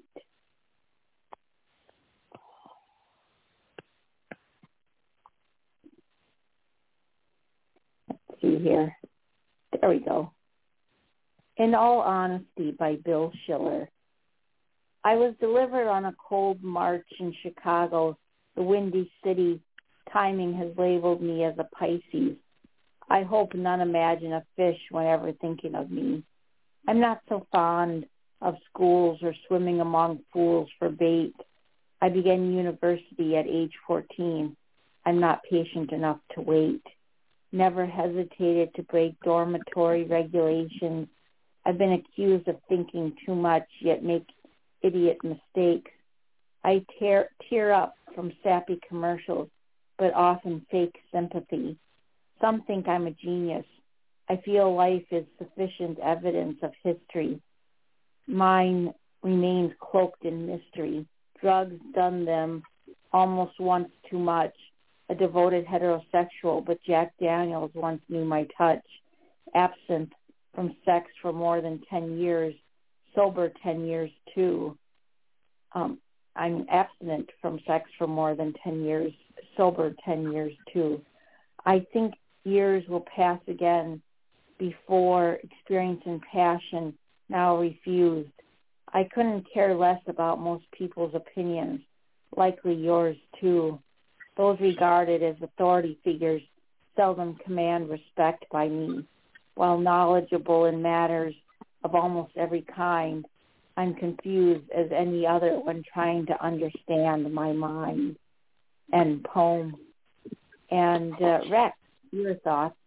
Let's see here. There we go. In All Honesty by Bill Schiller. I was delivered on a cold March in Chicago, the Windy City. Timing has labeled me as a Pisces. I hope none imagine a fish whenever thinking of me. I'm not so fond of schools or swimming among fools for bait. I began university at age fourteen. I'm not patient enough to wait. Never hesitated to break dormitory regulations. I've been accused of thinking too much, yet make idiot mistakes. I tear, tear up from sappy commercials, but often fake sympathy. Some think I'm a genius. I feel life is sufficient evidence of history. Mine remains cloaked in mystery. Drugs done them almost once too much. A devoted heterosexual, but Jack Daniels once knew my touch. Absent from sex for more than ten years. Sober ten years too. Um, I'm abstinent from sex for more than ten years. Sober ten years too. I think years will pass again before experiencing passion now refused. I couldn't care less about most people's opinions, likely yours too. Those regarded as authority figures seldom command respect by me. While knowledgeable in matters of almost every kind, I'm confused as any other when trying to understand my mind. And poem. And uh, Rex, your thoughts?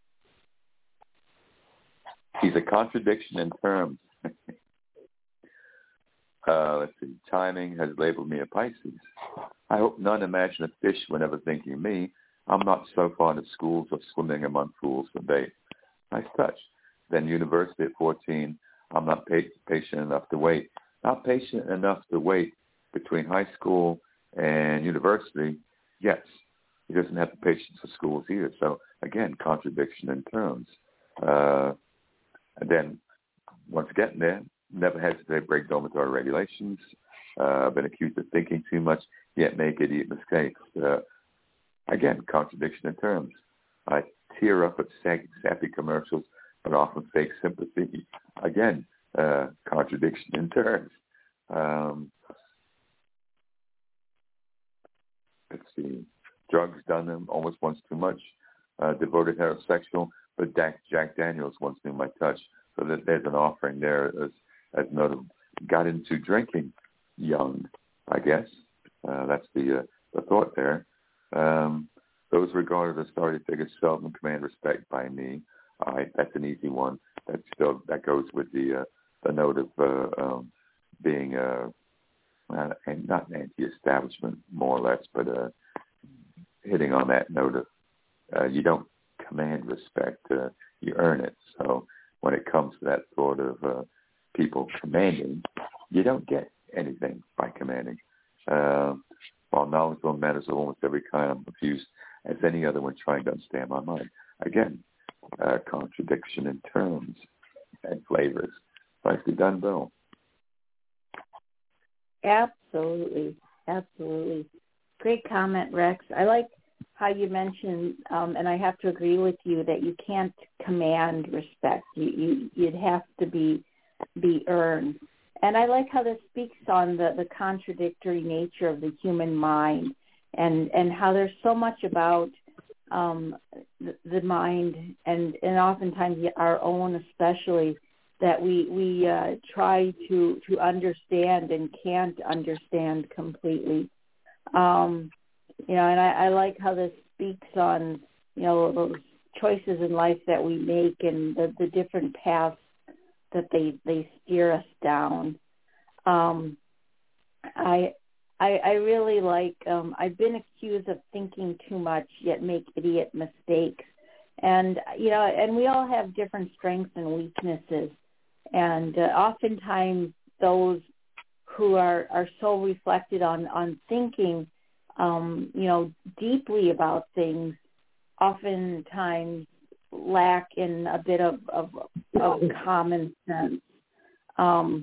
He's a contradiction in terms. uh, let's see. Timing has labeled me a Pisces. I hope none imagine a fish whenever thinking of me. I'm not so fond of schools or swimming among fools for bait. Nice touch. Then university at fourteen. I'm not pa- patient enough to wait. Not patient enough to wait between high school and university. Yes, he doesn't have the patience for schools either. So again, contradiction in terms. Uh, and then once getting there, never hesitate to break dormitory regulations. Uh, been accused of thinking too much, yet make idiot mistakes. Uh, again, contradiction in terms. I tear up at sappy commercials, but often fake sympathy. Again, uh, contradiction in terms. Um, let's see. Drugs done them almost once too much. Uh, devoted heterosexual, but Jack, Jack Daniels once knew my touch. So that there's an offering there as, as noted. Got into drinking young, I guess. Uh, that's the uh, the thought there. Um, those regarded as authority figures seldom command respect by me. All right, that's an easy one. That still that goes with the uh, the note of uh, um, being uh, uh, and not an anti-establishment, more or less, but uh, hitting on that note of uh, you don't command respect, uh, you earn it. So when it comes to that sort of uh, people commanding, you don't get anything by commanding. Uh, while knowledgeable matters of almost every kind, I'm confused as any other one trying to understand my mind. Again, uh, contradiction in terms and flavors. Nicely done, Bill. Absolutely. Absolutely. Great comment, Rex. I like how you mentioned, um, and I have to agree with you, that you can't command respect. You, you, you'd have to be be earned. and I like how this speaks on the, the contradictory nature of the human mind, and, and how there's so much about um, the, the mind, and, and oftentimes our own especially, that we we uh, try to, to understand and can't understand completely. Um, you know, and I, I like how this speaks on, you know, those choices in life that we make and the, the different paths that they, they steer us down. Um, I, I I really like, um, I've been accused of thinking too much yet make idiot mistakes. And, you know, and we all have different strengths and weaknesses. And uh, oftentimes those who are, are so reflected on, on thinking, um, you know, deeply about things, oftentimes lack in a bit of, of, of common sense. Um,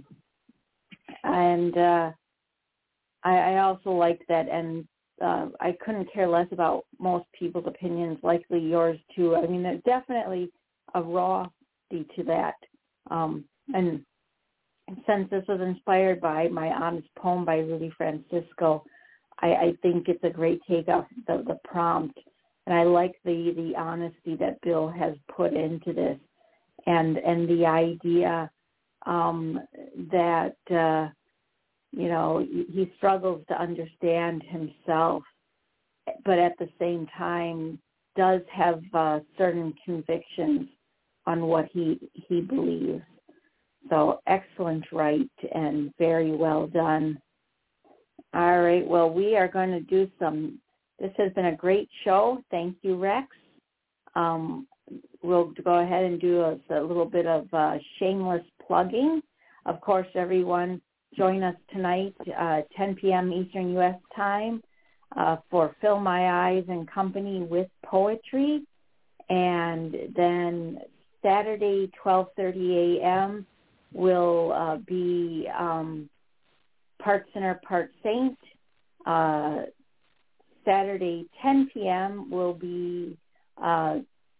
and uh, I, I also like that, and uh, I couldn't care less about most people's opinions, likely yours too. I mean, there's definitely a rawty to that. Um, and since this was inspired by my honest poem by Rudy Francisco, I, I think it's a great take off the, the prompt. And I like the, the honesty that Bill has put into this, and and the idea um, that, uh, you know, he struggles to understand himself, but at the same time does have uh, certain convictions on what he he believes. So excellent write and very well done. All right, well, we are going to do some, this has been a great show. Thank you, Rex. Um, we'll go ahead and do a, a little bit of uh, shameless plugging. Of course, everyone, join us tonight, uh, ten p.m. Eastern U S time uh, for Fill My Eyes and Company with Poetry. And then Saturday, twelve thirty a.m. will uh, be um, part sinner, part saint. Uh, Saturday, ten p.m. will be, uh,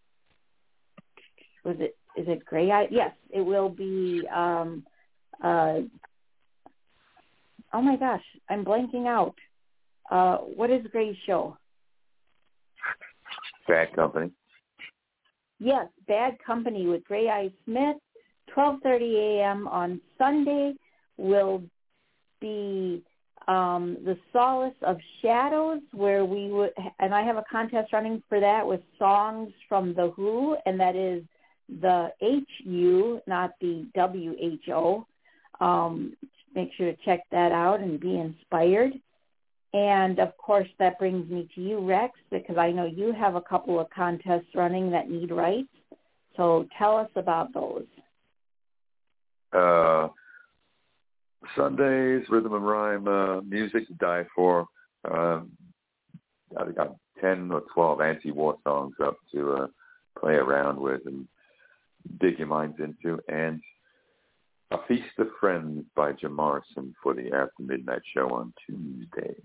was it, is it Gray Eye? Yes, it will be, um, uh, oh my gosh, I'm blanking out. Uh, what is Gray's show? Bad Company. Yes, Bad Company with Gray Eye Smith, twelve thirty a.m. on Sunday will be um, The Solace of Shadows, where we would, and I have a contest running for that with songs from The Who, and that is the H U, not the W H O. Um, make sure to check that out and be inspired. And, of course, that brings me to you, Rex, because I know you have a couple of contests running that need rights. So tell us about those. Uh, Sundays, Rhythm and Rhyme, uh, Music to Die For. Um, I've got ten or twelve anti-war songs up to uh, play around with and dig your minds into. And A Feast of Friends by Jim Morrison for the After Midnight show on Tuesday.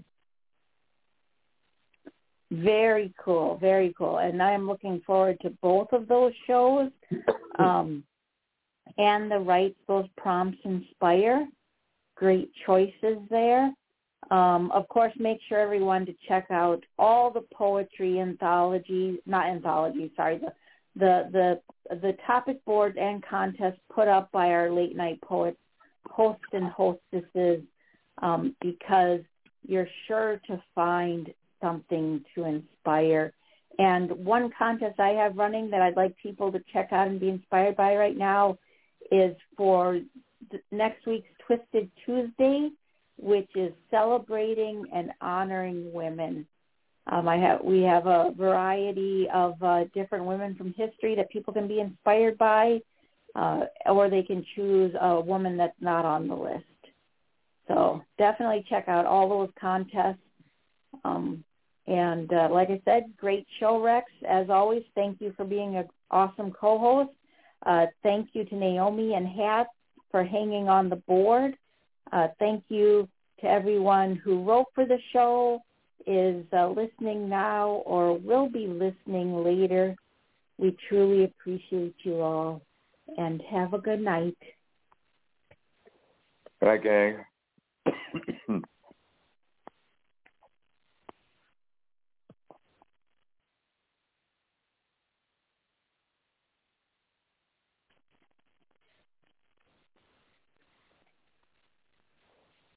Very cool, very cool. And I am looking forward to both of those shows. Um, and the rights, those prompts inspire. Great choices there. Um, of course, make sure everyone to check out all the poetry anthologies, not anthologies, sorry, the the the, the topic board and contests put up by our late night poets, hosts and hostesses, um, because you're sure to find something to inspire. And one contest I have running that I'd like people to check out and be inspired by right now is for next week's Twisted Tuesday, which is celebrating and honoring women. Um, I have we have a variety of uh, different women from history that people can be inspired by, uh, or they can choose a woman that's not on the list. So definitely check out all those contests. Um, and uh, like I said, great show, Rex. As always, thank you for being an awesome co-host. Uh, thank you to Naomi and Hat for hanging on the board. Uh, thank you to everyone who wrote for the show, is uh, listening now, or will be listening later. We truly appreciate you all, and have a good night. Hi, gang.